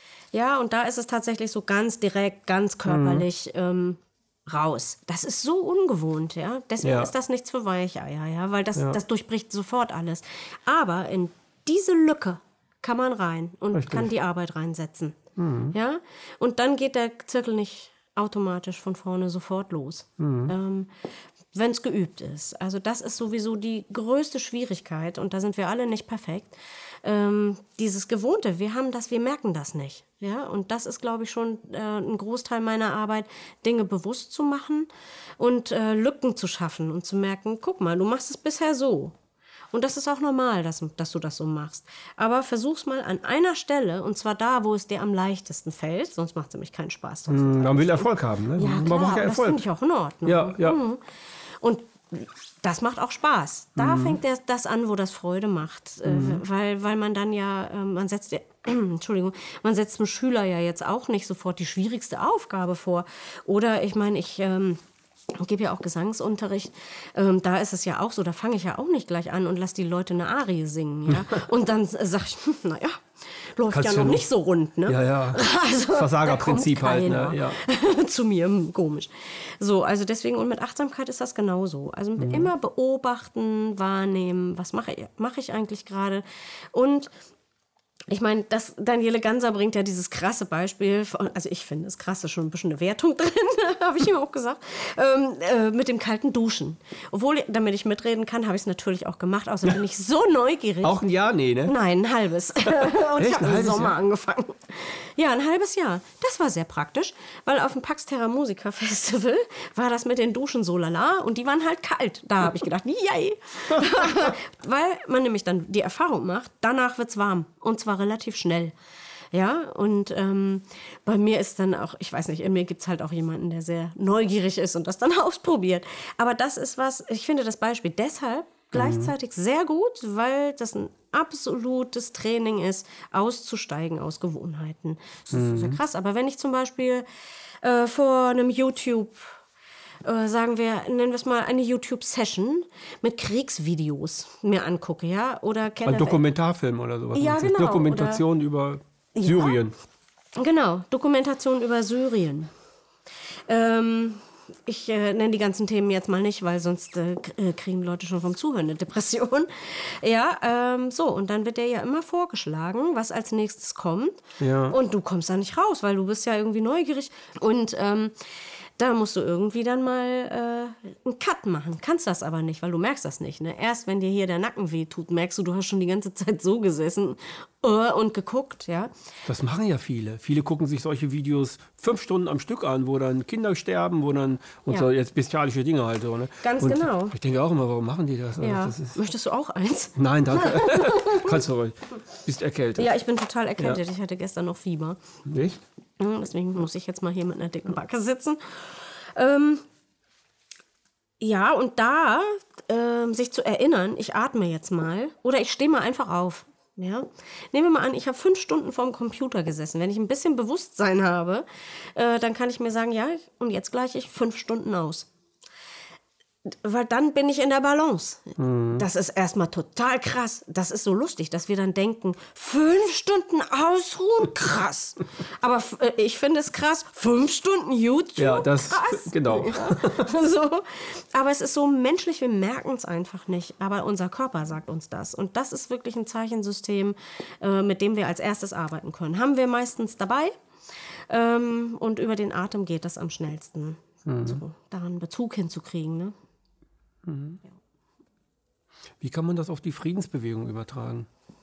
Ja, und da ist es tatsächlich so ganz direkt, ganz körperlich mhm. ähm, raus. Das ist so ungewohnt, ja. Deswegen ja. ist das nichts für Weicheier, ja, weil das, ja. das durchbricht sofort alles. Aber in diese Lücke kann man rein und Richtig. Kann die Arbeit reinsetzen. Mhm. Ja? Und dann geht der Zirkel nicht automatisch von vorne sofort los. Mhm. Ähm, wenn es geübt ist. Also das ist sowieso die größte Schwierigkeit und da sind wir alle nicht perfekt. Ähm, dieses Gewohnte, wir haben das, wir merken das nicht. Ja? Und das ist, glaube ich, schon äh, ein Großteil meiner Arbeit, Dinge bewusst zu machen und äh, Lücken zu schaffen und zu merken, guck mal, du machst es bisher so. Und das ist auch normal, dass, dass du das so machst. Aber versuch's mal an einer Stelle, und zwar da, wo es dir am leichtesten fällt, sonst macht es nämlich keinen Spaß. Mm, man will Erfolg haben, ne? Ja, man klar, braucht ja Erfolg. Das finde ich auch in Ordnung. Ja, ja. Mhm. Und das macht auch Spaß. Da mhm. fängt der, das an, wo das Freude macht. Mhm. Äh, weil, weil man dann ja, äh, man setzt, äh, Entschuldigung, man setzt dem Schüler ja jetzt auch nicht sofort die schwierigste Aufgabe vor. Oder ich meine, ich... Ähm, Ich gebe ja auch Gesangsunterricht. Ähm, da ist es ja auch so, da fange ich ja auch nicht gleich an und lasse die Leute eine Arie singen. Ja? Und dann sage ich, hm, naja, läuft Kannst ja noch nicht so rund. Ne? Ja, ja. Also, Versagerprinzip halt. Ne? Ja. Zu mir, hm, komisch. So, also deswegen, und mit Achtsamkeit ist das genauso. Also mhm. immer beobachten, wahrnehmen, was mache ich, mache ich eigentlich gerade. Und Ich meine, das Daniele Ganser bringt ja dieses krasse Beispiel, von, also ich finde, das krasse schon ein bisschen eine Wertung drin, habe ich ihm auch gesagt, ähm, äh, mit dem kalten Duschen. Obwohl, damit ich mitreden kann, habe ich es natürlich auch gemacht, außerdem bin ich so neugierig. Auch ein Jahr? Nee, ne? Nein, ein halbes. Und Echt? ich habe Ein im Sommer Jahr? angefangen. Ja, ein halbes Jahr. Das war sehr praktisch, weil auf dem Pax Terra Musica Festival war das mit den Duschen so lala und die waren halt kalt. Da habe ich gedacht, yay! Weil man nämlich dann die Erfahrung macht, danach wird es warm und zwar relativ schnell. Ja, und ähm, bei mir ist dann auch, ich weiß nicht, in mir gibt es halt auch jemanden, der sehr neugierig ist und das dann ausprobiert. Aber das ist was, ich finde das Beispiel deshalb gleichzeitig mhm. sehr gut, weil das ein absolutes Training ist, auszusteigen aus Gewohnheiten. Das ist mhm. sehr krass. Aber wenn ich zum Beispiel äh, vor einem YouTube Äh, sagen wir, nennen wir es mal eine YouTube-Session mit Kriegsvideos mir angucke, ja? Oder Ein Dokumentarfilm oder sowas. Ja, genau. Dokumentation oder, über Syrien. Ja, genau, Dokumentation über Syrien. Ähm, ich äh, nenne die ganzen Themen jetzt mal nicht, weil sonst äh, kriegen Leute schon vom Zuhören eine Depression. Ja, ähm, so, und dann wird dir ja immer vorgeschlagen, was als nächstes kommt. Ja. Und du kommst da nicht raus, weil du bist ja irgendwie neugierig. Und ähm, da musst du irgendwie dann mal äh, einen Cut machen. Kannst das aber nicht, weil du merkst das nicht. Ne? Erst wenn dir hier der Nacken wehtut, merkst du, du hast schon die ganze Zeit so gesessen uh, und geguckt. Ja? Das machen ja viele. Viele gucken sich solche Videos fünf Stunden am Stück an, wo dann Kinder sterben, wo dann und Ja. so jetzt bestialische Dinge halt so. Ne? Ganz und genau. Ich denke auch immer, warum machen die das? Also Ja. das ist, Möchtest du auch eins? nein, danke. Kannst du ruhig. Bist erkältet. Ja, ich bin total erkältet. Ja. Ich hatte gestern noch Fieber. Nicht? Ja, deswegen muss ich jetzt mal hier mit einer dicken Backe sitzen. Ähm, ja, und da ähm, sich zu erinnern, ich atme jetzt mal oder ich stehe mal einfach auf. Ja? Nehmen wir mal an, ich habe fünf Stunden vorm Computer gesessen. Wenn ich ein bisschen Bewusstsein habe, äh, dann kann ich mir sagen, ja, und jetzt gleiche ich fünf Stunden aus. Weil dann bin ich in der Balance. Mhm. Das ist erstmal total krass. Das ist so lustig, dass wir dann denken, fünf Stunden ausruhen, krass. Aber f- äh, ich finde es krass, fünf Stunden YouTube, Ja, das krass. genau. Ja, so. Aber es ist so menschlich, wir merken es einfach nicht. Aber unser Körper sagt uns das. Und das ist wirklich ein Zeichensystem, äh, mit dem wir als erstes arbeiten können. Haben wir meistens dabei. Ähm, und über den Atem geht das am schnellsten. Mhm. So, daran Bezug hinzukriegen, ne? Mhm. Wie kann man das auf die Friedensbewegung übertragen?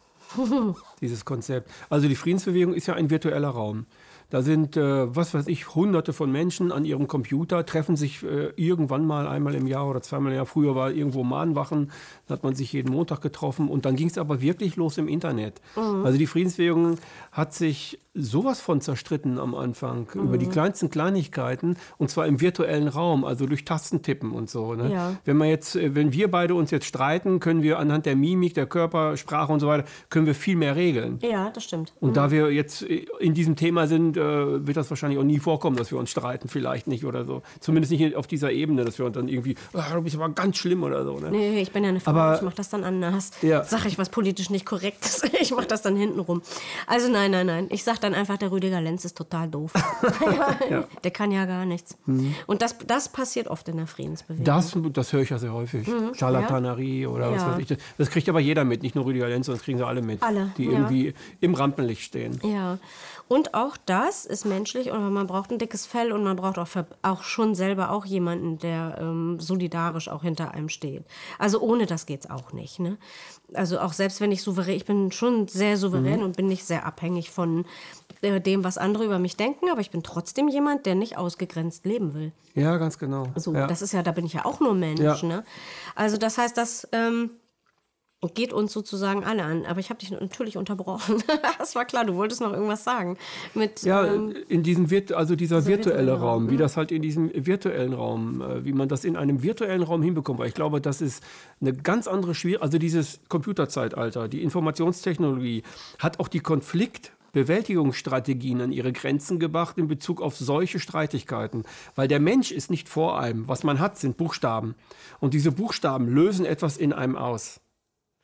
Dieses Konzept. Also die Friedensbewegung ist ja ein virtueller Raum. Da sind, äh, was weiß ich, hunderte von Menschen an ihrem Computer, treffen sich äh, irgendwann mal einmal im Jahr oder zweimal im Jahr. Früher war irgendwo Mahnwachen, da hat man sich jeden Montag getroffen und dann ging es aber wirklich los im Internet. Mhm. Also die Friedensbewegung hat sich sowas von zerstritten am Anfang, mhm. über die kleinsten Kleinigkeiten und zwar im virtuellen Raum, also durch Tastentippen und so. Ne? Ja. Wenn wir jetzt, wenn wir beide uns jetzt streiten, können wir anhand der Mimik, der Körpersprache und so weiter, können wir viel mehr regeln. Ja, das stimmt. Und mhm. da wir jetzt in diesem Thema sind, äh, wird das wahrscheinlich auch nie vorkommen, dass wir uns streiten, vielleicht nicht oder so. Zumindest nicht auf dieser Ebene, dass wir uns dann irgendwie, ah, du bist aber ganz schlimm oder so. Ne? Nee, ich bin ja eine Frau, Aber, ich mache das dann anders. Ja. Sag ich was politisch nicht korrekt ist, ich mache das dann hinten rum. Also nein, nein, nein. Ich sag dann einfach, der Rüdiger Lenz ist total doof. ja. Der kann ja gar nichts. Mhm. Und das, das passiert oft in der Friedensbewegung. Das, das höre ich ja sehr häufig. Mhm. Charlatanerie ja. oder was ja. weiß ich. Das kriegt aber jeder mit, nicht nur Rüdiger Lenz, sondern das kriegen sie alle mit. Alle, die ja. irgendwie im Rampenlicht stehen. Ja. Und auch das ist menschlich, und man braucht ein dickes Fell und man braucht auch, auch schon selber auch jemanden, der ähm, solidarisch auch hinter einem steht. Also ohne das geht's auch nicht. Ne? Also auch selbst wenn ich souverän, ich bin schon sehr souverän mhm. und bin nicht sehr abhängig von äh, dem, was andere über mich denken, aber ich bin trotzdem jemand, der nicht ausgegrenzt leben will. Ja, ganz genau. So, ja. das ist ja, da bin ich ja auch nur Mensch. Ja. Ne? Also das heißt, das ähm, geht uns sozusagen alle an. Aber ich habe dich natürlich unterbrochen. Das war klar, du wolltest noch irgendwas sagen. Mit, ja, ähm, in diesem Virt- also dieser dieser virtuelle virtuelle Raum, Raum, wie mhm. das halt in diesem virtuellen Raum, äh, wie man das in einem virtuellen Raum hinbekommt. Weil ich glaube, das ist eine ganz andere Schwierigkeit. Also dieses Computerzeitalter, die Informationstechnologie hat auch die Konfliktbewältigungsstrategien an ihre Grenzen gebracht in Bezug auf solche Streitigkeiten. Weil der Mensch ist nicht vor einem. Was man hat, sind Buchstaben. Und diese Buchstaben lösen etwas in einem aus.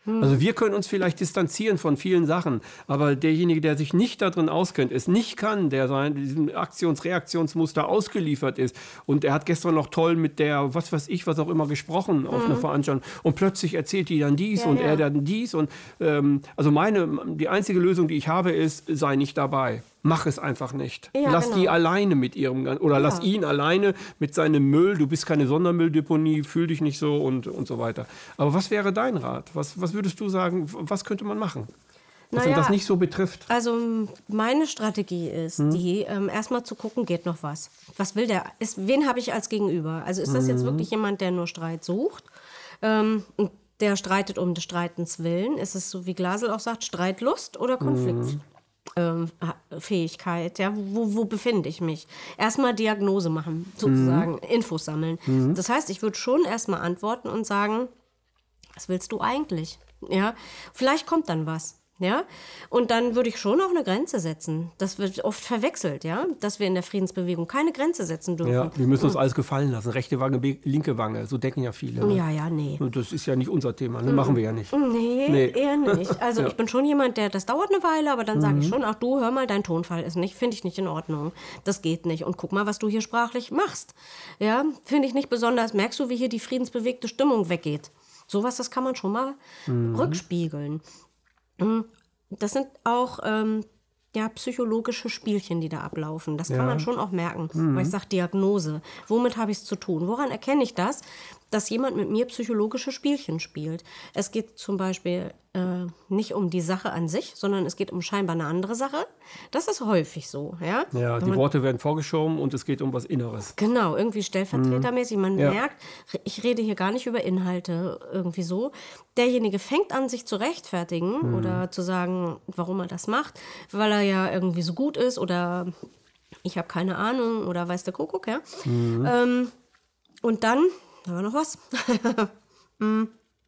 Also wir können uns vielleicht distanzieren von vielen Sachen, aber derjenige, der sich nicht darin auskennt, es nicht kann, der sein diesem Aktions-Reaktionsmuster ausgeliefert ist und er hat gestern noch toll mit der, was weiß ich, was auch immer gesprochen auf einer Veranstaltung und plötzlich erzählt die dann dies Ja, und ja. er dann dies und ähm, also meine, die einzige Lösung, die ich habe, ist, sei nicht dabei. Mach es einfach nicht. Ja, lass genau. die alleine mit ihrem, oder lass Ja. ihn alleine mit seinem Müll. Du bist keine Sondermülldeponie, fühl dich nicht so und, und so weiter. Aber was wäre dein Rat? Was, was würdest du sagen, was könnte man machen? Was Naja, das nicht so betrifft. Also meine Strategie ist, Hm. die ähm, erstmal zu gucken, geht noch was. Was will der? Ist, wen habe ich als Gegenüber? Also ist das Hm. jetzt wirklich jemand, der nur Streit sucht? Ähm, und der streitet um des Streitens willen? Ist es so, wie Glasel auch sagt, Streitlust oder Konflikt? Hm. Ähm, Fähigkeit, ja, wo, wo befinde ich mich? Erstmal Diagnose machen, sozusagen, Infos sammeln. Das heißt, ich würde schon erstmal antworten und sagen, was willst du eigentlich? Ja, vielleicht kommt dann was. Ja, und dann würde ich schon auch eine Grenze setzen. Das wird oft verwechselt, ja, dass wir in der Friedensbewegung keine Grenze setzen dürfen. Ja, wir müssen uns alles gefallen lassen. Rechte Wange, be- linke Wange, so denken ja viele. Ne? Ja, ja, nee. Und das ist ja nicht unser Thema, ne? Machen wir ja nicht. Nee, Nee. eher nicht. Also Ja. ich bin schon jemand, der, das dauert eine Weile, aber dann sage ich schon, ach du, hör mal, dein Tonfall ist nicht, finde ich nicht in Ordnung. Das geht nicht. Und guck mal, was du hier sprachlich machst. Ja, finde ich nicht besonders. Merkst du, wie hier die friedensbewegte Stimmung weggeht? Sowas, das kann man schon mal rückspiegeln. Mhm. Das sind auch ähm, ja, psychologische Spielchen, die da ablaufen. Das kann Ja. man schon auch merken. Weil ich sage Diagnose. Womit habe ich es zu tun? Woran erkenne ich das, dass jemand mit mir psychologische Spielchen spielt? Es geht zum Beispiel äh, nicht um die Sache an sich, sondern es geht um scheinbar eine andere Sache. Das ist häufig so. Ja, Ja, Wenn die man- Worte werden vorgeschoben und es geht um was Inneres. Genau, irgendwie stellvertretermäßig. Man Ja. merkt, ich rede hier gar nicht über Inhalte irgendwie so. Derjenige fängt an, sich zu rechtfertigen oder zu sagen, warum er das macht, weil er ja irgendwie so gut ist oder ich habe keine Ahnung oder weiß der Kuckuck, ja. Ähm, und dann, da war noch was. Hm.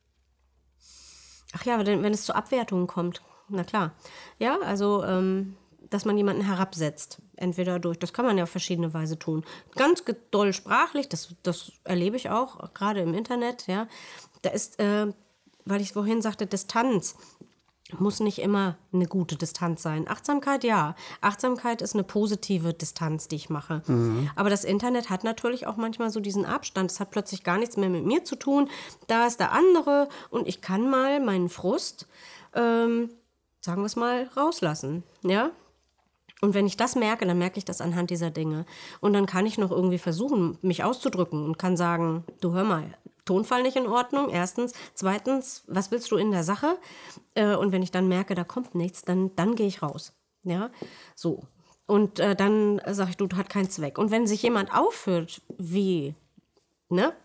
Ach ja, wenn, wenn es zu Abwertungen kommt, na klar. Ja, also, ähm, dass man jemanden herabsetzt. Entweder durch, das kann man ja auf verschiedene Weise tun. Ganz ge- doll sprachlich, das, das erlebe ich auch, gerade im Internet, ja. Da ist, äh, weil ich vorhin sagte, Distanz muss nicht immer eine gute Distanz sein. Achtsamkeit, ja. Achtsamkeit ist eine positive Distanz, die ich mache. Aber das Internet hat natürlich auch manchmal so diesen Abstand. Es hat plötzlich gar nichts mehr mit mir zu tun. Da ist der andere und ich kann mal meinen Frust, ähm, sagen wir es mal, rauslassen. Ja? Und wenn ich das merke, dann merke ich das anhand dieser Dinge. Und dann kann ich noch irgendwie versuchen, mich auszudrücken und kann sagen, du hör mal, Tonfall nicht in Ordnung, erstens. Zweitens, was willst du in der Sache? Äh, und wenn ich dann merke, da kommt nichts, dann, dann gehe ich raus. Ja, so. Und äh, dann sage ich, du, das hat keinen Zweck. Und wenn sich jemand aufführt, wie, ne?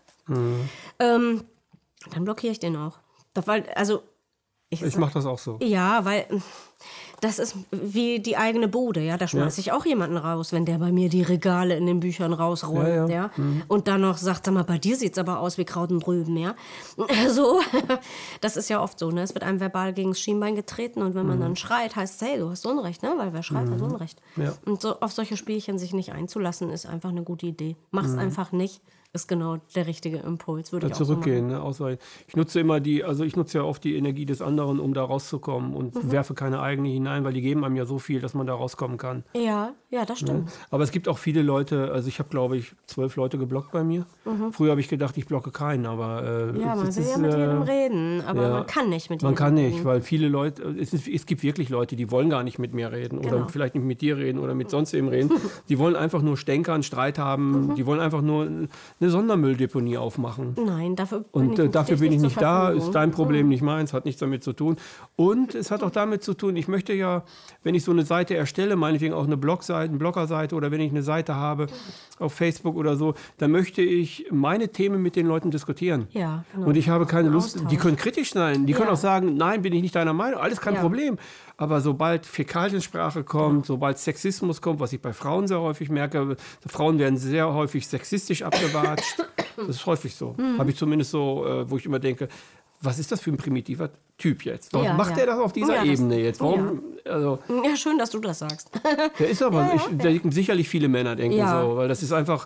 Ähm, dann blockiere ich den auch. Das, weil, also, ich, Ich mache das auch so. ja, weil das ist wie die eigene Bude, ja. Da schmeiße ich auch jemanden raus, wenn der bei mir die Regale in den Büchern rausräumt, Ja, ja. ja. Und dann noch sagt, sag mal, bei dir sieht's aber aus wie Kraut und Rüben, ja. So, das ist ja oft so, ne. Es wird einem verbal gegen das Schienbein getreten und wenn man dann schreit, heißt es, hey, du hast Unrecht, ne. Weil wer schreit, hat Unrecht. Ja. Und so auf solche Spielchen sich nicht einzulassen, ist einfach eine gute Idee. Mach's einfach nicht. Ist genau der richtige Impuls, würde ich auch so Zurückgehen, machen. ne? Ausweichen. Ich nutze immer die, also ich nutze ja oft die Energie des anderen, um da rauszukommen und Mhm. werfe keine eigene hinein, weil die geben einem ja so viel, dass man da rauskommen kann. Ja, ja, das stimmt. Aber es gibt auch viele Leute, also ich habe glaube ich zwölf Leute geblockt bei mir. Früher habe ich gedacht, ich blocke keinen, aber äh, Mhm. Ja, man es will ist, ja mit äh, jedem reden, aber ja, man kann nicht mit Man jedem kann reden. nicht, weil viele Leute, es, ist, es gibt wirklich Leute, die wollen gar nicht mit mir reden oder Genau. vielleicht nicht mit dir reden oder mit sonst wem reden. Die wollen einfach nur stänkern, Streit Mhm. haben, die wollen einfach nur eine Sondermülldeponie aufmachen. Nein, dafür bin Und ich äh, nicht dafür bin ich zur nicht da, Verfügung. ist dein Problem, nicht meins, hat nichts damit zu tun. Und es hat auch damit zu tun, ich möchte ja, wenn ich so eine Seite erstelle, meinetwegen auch eine Blogseite, eine Bloggerseite oder wenn ich eine Seite habe auf Facebook oder so, dann möchte ich meine Themen mit den Leuten diskutieren. Ja, genau. Und ich habe keine Lust, Austausch. die können kritisch sein, die können Ja. auch sagen, nein, bin ich nicht deiner Meinung, alles kein Ja. Problem. Aber sobald Fäkaliensprache kommt, sobald Sexismus kommt, was ich bei Frauen sehr häufig merke, Frauen werden sehr häufig sexistisch abgewatscht. Das ist häufig so. Mhm. Habe ich zumindest so, äh, wo ich immer denke, was ist das für ein primitiver Typ jetzt? Warum Ja, macht ja. er das auf dieser Ja, das- Ebene jetzt? Warum? Also, Ja, schön, dass du das sagst. der ist aber, ich, da denken sicherlich viele Männer denken Ja. so, weil das ist einfach,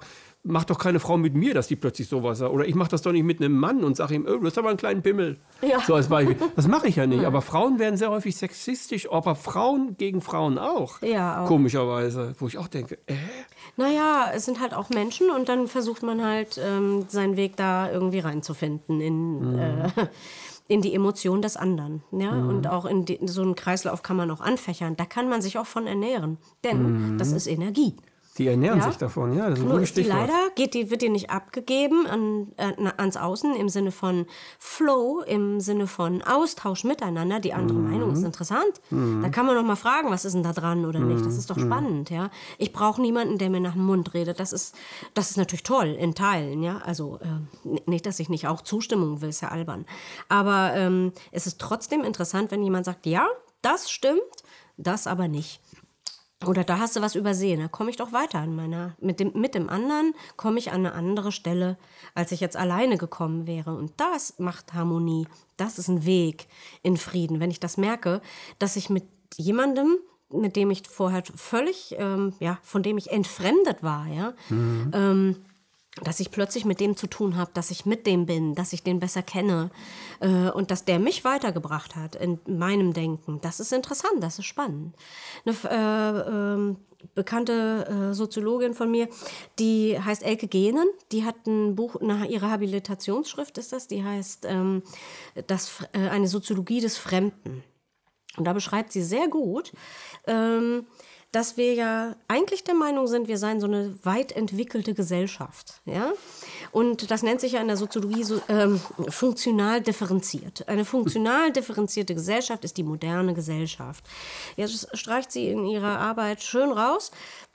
macht doch keine Frau mit mir, dass die plötzlich sowas sagt. Oder ich mache das doch nicht mit einem Mann und sage ihm, oh, du hast aber einen kleinen Pimmel. Ja. So als Beispiel. Das mache ich ja nicht. Aber Frauen werden sehr häufig sexistisch, aber Frauen gegen Frauen auch. Ja, auch. Komischerweise. Wo ich auch denke, äh? Naja, es sind halt auch Menschen und dann versucht man halt ähm, seinen Weg da irgendwie reinzufinden in, mhm. äh, in die Emotion des anderen. Ja? Mhm. Und auch in, die, in so einen Kreislauf kann man auch anfächern. Da kann man sich auch von ernähren, denn mhm. das ist Energie. Die ernähren ja? sich davon, ja, das ist ein Nur gutes ist die Stichwort. leider, geht die, wird die nicht abgegeben an, äh, ans Außen im Sinne von Flow, im Sinne von Austausch miteinander. Die andere mhm. Meinung ist interessant. Mhm. Da kann man noch mal fragen, was ist denn da dran oder nicht. Das ist doch spannend, ja. Ich brauche niemanden, der mir nach dem Mund redet. Das ist, das ist natürlich toll in Teilen, ja. Also äh, nicht, dass ich nicht auch Zustimmung will, ist ja albern. Aber ähm, es ist trotzdem interessant, wenn jemand sagt, ja, das stimmt, das aber nicht. Oder da hast du was übersehen, da komme ich doch weiter in meiner, mit dem, mit dem anderen komme ich an eine andere Stelle, als ich jetzt alleine gekommen wäre. Und das macht Harmonie, das ist ein Weg in Frieden. Wenn ich das merke, dass ich mit jemandem, mit dem ich vorher völlig, ähm, ja, von dem ich entfremdet war, ja, mhm. ähm, dass ich plötzlich mit dem zu tun habe, dass ich mit dem bin, dass ich den besser kenne äh, und dass der mich weitergebracht hat in meinem Denken. Das ist interessant, das ist spannend. Eine äh, äh, bekannte äh, Soziologin von mir, die heißt Elke Gehnen, die hat ein Buch, eine, ihre Habilitationsschrift ist das, die heißt ähm, das, äh, eine Soziologie des Fremden. Und da beschreibt sie sehr gut, ähm, dass wir ja eigentlich der Meinung sind, wir seien so eine weit entwickelte Gesellschaft. Ja? Und das nennt sich ja in der Soziologie so, ähm, funktional differenziert. Eine funktional differenzierte Gesellschaft ist die moderne Gesellschaft. Jetzt streicht sie in ihrer Arbeit schön raus,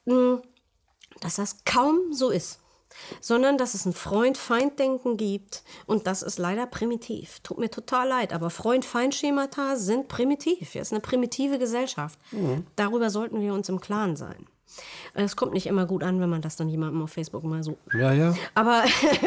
dass das kaum so ist. Sondern dass es ein Freund-Feind-Denken gibt und das ist leider primitiv. Tut mir total leid, aber Freund-Feind-Schemata sind primitiv. Es ist eine primitive Gesellschaft. Mhm. Darüber sollten wir uns im Klaren sein. Es kommt nicht immer gut an, wenn man das dann jemandem auf Facebook mal so... Ja, ja. Aber,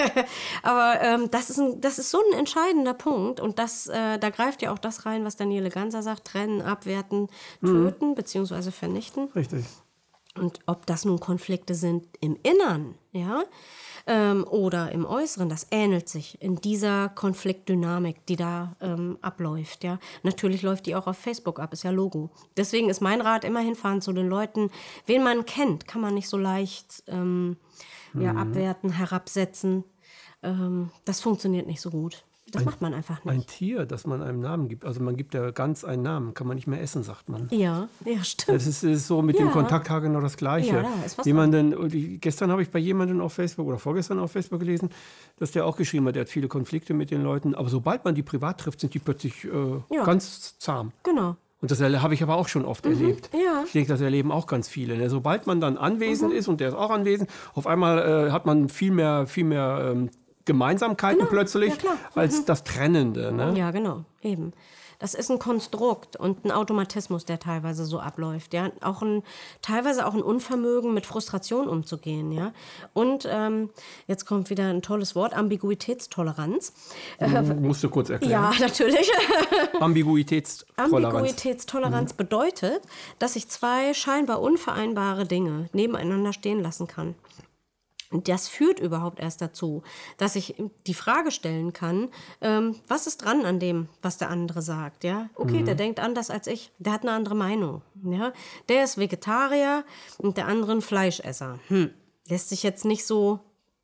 aber ähm, das, ist ein, das ist so ein entscheidender Punkt und das, äh, da greift ja auch das rein, was Daniele Ganser sagt, trennen, abwerten, töten mhm. bzw. vernichten. Richtig. Und ob das nun Konflikte sind im Innern, ja, ähm, oder im Äußeren, das ähnelt sich in dieser Konfliktdynamik, die da ähm, abläuft, ja. Natürlich läuft die auch auf Facebook ab, ist ja Logo. Deswegen ist mein Rat immer hinfahren zu den Leuten, wen man kennt, kann man nicht so leicht ähm, mhm. ja, abwerten, herabsetzen. Ähm, das funktioniert nicht so gut. Das ein, macht man einfach nicht. Ein Tier, das man einem Namen gibt. Also man gibt ja ganz einen Namen, kann man nicht mehr essen, sagt man. Ja, ja, stimmt. Das ist, ist so mit ja. dem Kontakttag genau das Gleiche. Ja, da ist was Jemanden, gestern habe ich bei jemandem auf Facebook oder vorgestern auf Facebook gelesen, dass der auch geschrieben hat, der hat viele Konflikte mit den Leuten. Aber sobald man die privat trifft, sind die plötzlich äh, ja. ganz zahm. Genau. Und das habe ich aber auch schon oft mhm, erlebt. Ja. Ich denke, das erleben auch ganz viele. Ne? Sobald man dann anwesend mhm. ist und der ist auch anwesend, auf einmal äh, hat man viel mehr, viel mehr ähm, Gemeinsamkeiten genau. plötzlich ja, als mhm. das Trennende. Ne? Ja, genau, eben. Das ist ein Konstrukt und ein Automatismus, der teilweise so abläuft. Ja? Auch ein, teilweise auch ein Unvermögen, mit Frustration umzugehen. Ja? Und ähm, jetzt kommt wieder ein tolles Wort, Ambiguitätstoleranz. Mhm, musst du kurz erklären. Ja, natürlich. Ambiguitätstoleranz. Ambiguitätstoleranz mhm. bedeutet, dass ich zwei scheinbar unvereinbare Dinge nebeneinander stehen lassen kann. Und das führt überhaupt erst dazu, dass ich die Frage stellen kann, ähm, was ist dran an dem, was der andere sagt, ja? Okay, mhm. der denkt anders als ich, der hat eine andere Meinung, ja? Der ist Vegetarier und der andere ein Fleischesser. Hm. Lässt sich jetzt nicht so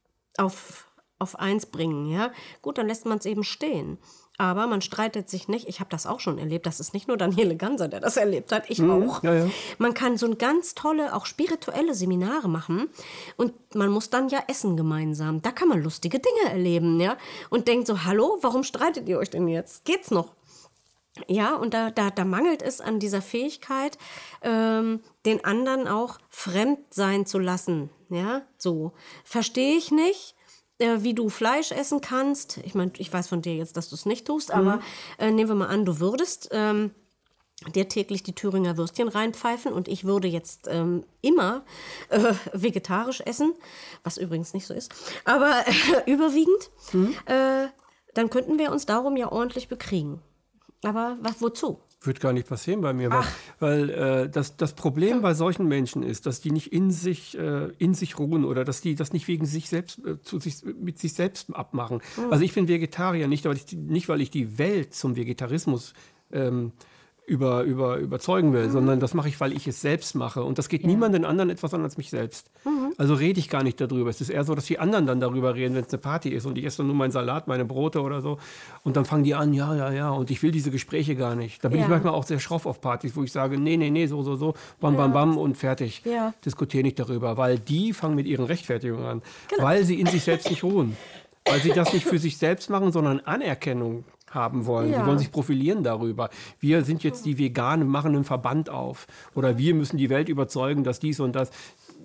auf, auf eins bringen, ja? Gut, dann lässt man es eben stehen. Aber man streitet sich nicht. Ich habe das auch schon erlebt. Das ist nicht nur Daniele Ganser, der das erlebt hat. Ich mhm, auch. Ja, ja. Man kann so ein ganz tolle, auch spirituelle Seminare machen. Und man muss dann ja essen gemeinsam. Da kann man lustige Dinge erleben. Ja? Und denkt so, hallo, warum streitet ihr euch denn jetzt? Geht's noch? Ja, und da, da, da mangelt es an dieser Fähigkeit, ähm, den anderen auch fremd sein zu lassen. Ja, so. Verstehe ich nicht. Äh, wie du Fleisch essen kannst. Ich meine, ich weiß von dir jetzt, dass du es nicht tust, mhm. aber äh, nehmen wir mal an, du würdest ähm, dir täglich die Thüringer Würstchen reinpfeifen und ich würde jetzt ähm, immer äh, vegetarisch essen, was übrigens nicht so ist, aber äh, überwiegend, mhm. äh, dann könnten wir uns darum ja ordentlich bekriegen. Aber was, wozu? Wird gar nicht passieren bei mir, weil, weil äh, das, das Problem bei solchen Menschen ist, dass die nicht in sich, äh, in sich ruhen oder dass die das nicht wegen sich selbst, äh, zu sich, mit sich selbst abmachen. Mhm. Also ich bin Vegetarier, nicht weil ich, nicht, weil ich die Welt zum Vegetarismus ähm, über, über, überzeugen will, mhm. sondern das mache ich, weil ich es selbst mache. Und das geht ja. niemandem anderen etwas an als mich selbst. Mhm. Also rede ich gar nicht darüber. Es ist eher so, dass die anderen dann darüber reden, wenn es eine Party ist und ich esse dann nur meinen Salat, meine Brote oder so. Und dann fangen die an, ja, ja, ja. Und ich will diese Gespräche gar nicht. Da bin ja. ich manchmal auch sehr schroff auf Partys, wo ich sage, nee, nee, nee, so, so, so, bam, ja. bam, bam und fertig. Ja. Diskutiere nicht darüber, weil die fangen mit ihren Rechtfertigungen an. Genau. Weil sie in sich selbst nicht ruhen. Weil sie das nicht für sich selbst machen, sondern Anerkennung haben wollen. Ja. Die wollen sich profilieren darüber. Wir sind jetzt die Veganen, machen einen Verband auf. Oder wir müssen die Welt überzeugen, dass dies und das.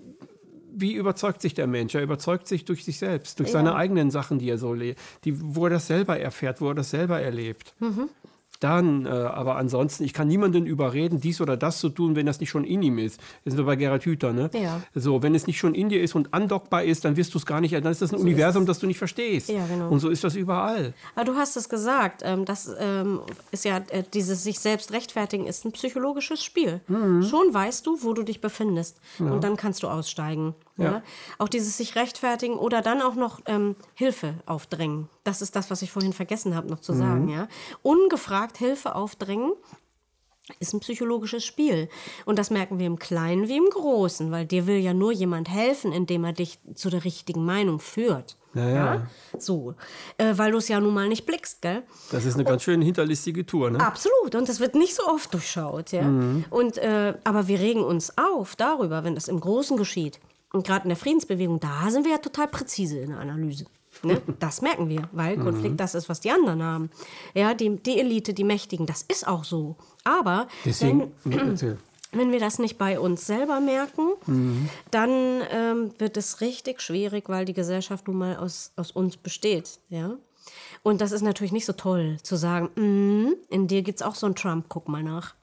Wie überzeugt sich der Mensch? Er überzeugt sich durch sich selbst, durch ja. seine eigenen Sachen, die er so lebt, die, wo er das selber erfährt, wo er das selber erlebt. Mhm. Dann, äh, aber ansonsten, ich kann niemanden überreden, dies oder das zu tun, wenn das nicht schon in ihm ist. Das sind wir bei Gerhard Hüther, ne? Ja. So, wenn es nicht schon in dir ist und andockbar ist, dann wirst du es gar nicht, dann ist das ein so Universum, das du nicht verstehst. Ja, genau. Und so ist das überall. Aber du hast es gesagt, ähm, das ähm, ist ja, äh, dieses sich selbst rechtfertigen ist ein psychologisches Spiel. Mhm. Schon weißt du, wo du dich befindest. Ja. Und dann kannst du aussteigen. Ja. Ja. Auch dieses sich rechtfertigen oder dann auch noch ähm, Hilfe aufdrängen. Das ist das, was ich vorhin vergessen habe noch zu mhm. sagen. Ja? Ungefragt Hilfe aufdrängen ist ein psychologisches Spiel. Und das merken wir im Kleinen wie im Großen, weil dir will ja nur jemand helfen, indem er dich zu der richtigen Meinung führt. Ja, ja. Ja? So, äh, weil du es ja nun mal nicht blickst, gell? Das ist eine ganz schön hinterlistige Tour, ne? Absolut, und das wird nicht so oft durchschaut, ja. Mhm. Und, äh, aber wir regen uns auf darüber, wenn das im Großen geschieht. Und gerade in der Friedensbewegung, da sind wir ja total präzise in der Analyse. Ne? Das merken wir, weil Konflikt das ist, was die anderen haben. Ja, die, die Elite, die Mächtigen, das ist auch so. Aber Deswegen, wenn, wenn wir das nicht bei uns selber merken, mhm. dann ähm, wird es richtig schwierig, weil die Gesellschaft nun mal aus, aus uns besteht. Ja? Und das ist natürlich nicht so toll, zu sagen, mm, in dir gibt es auch so einen Trump, guck mal nach.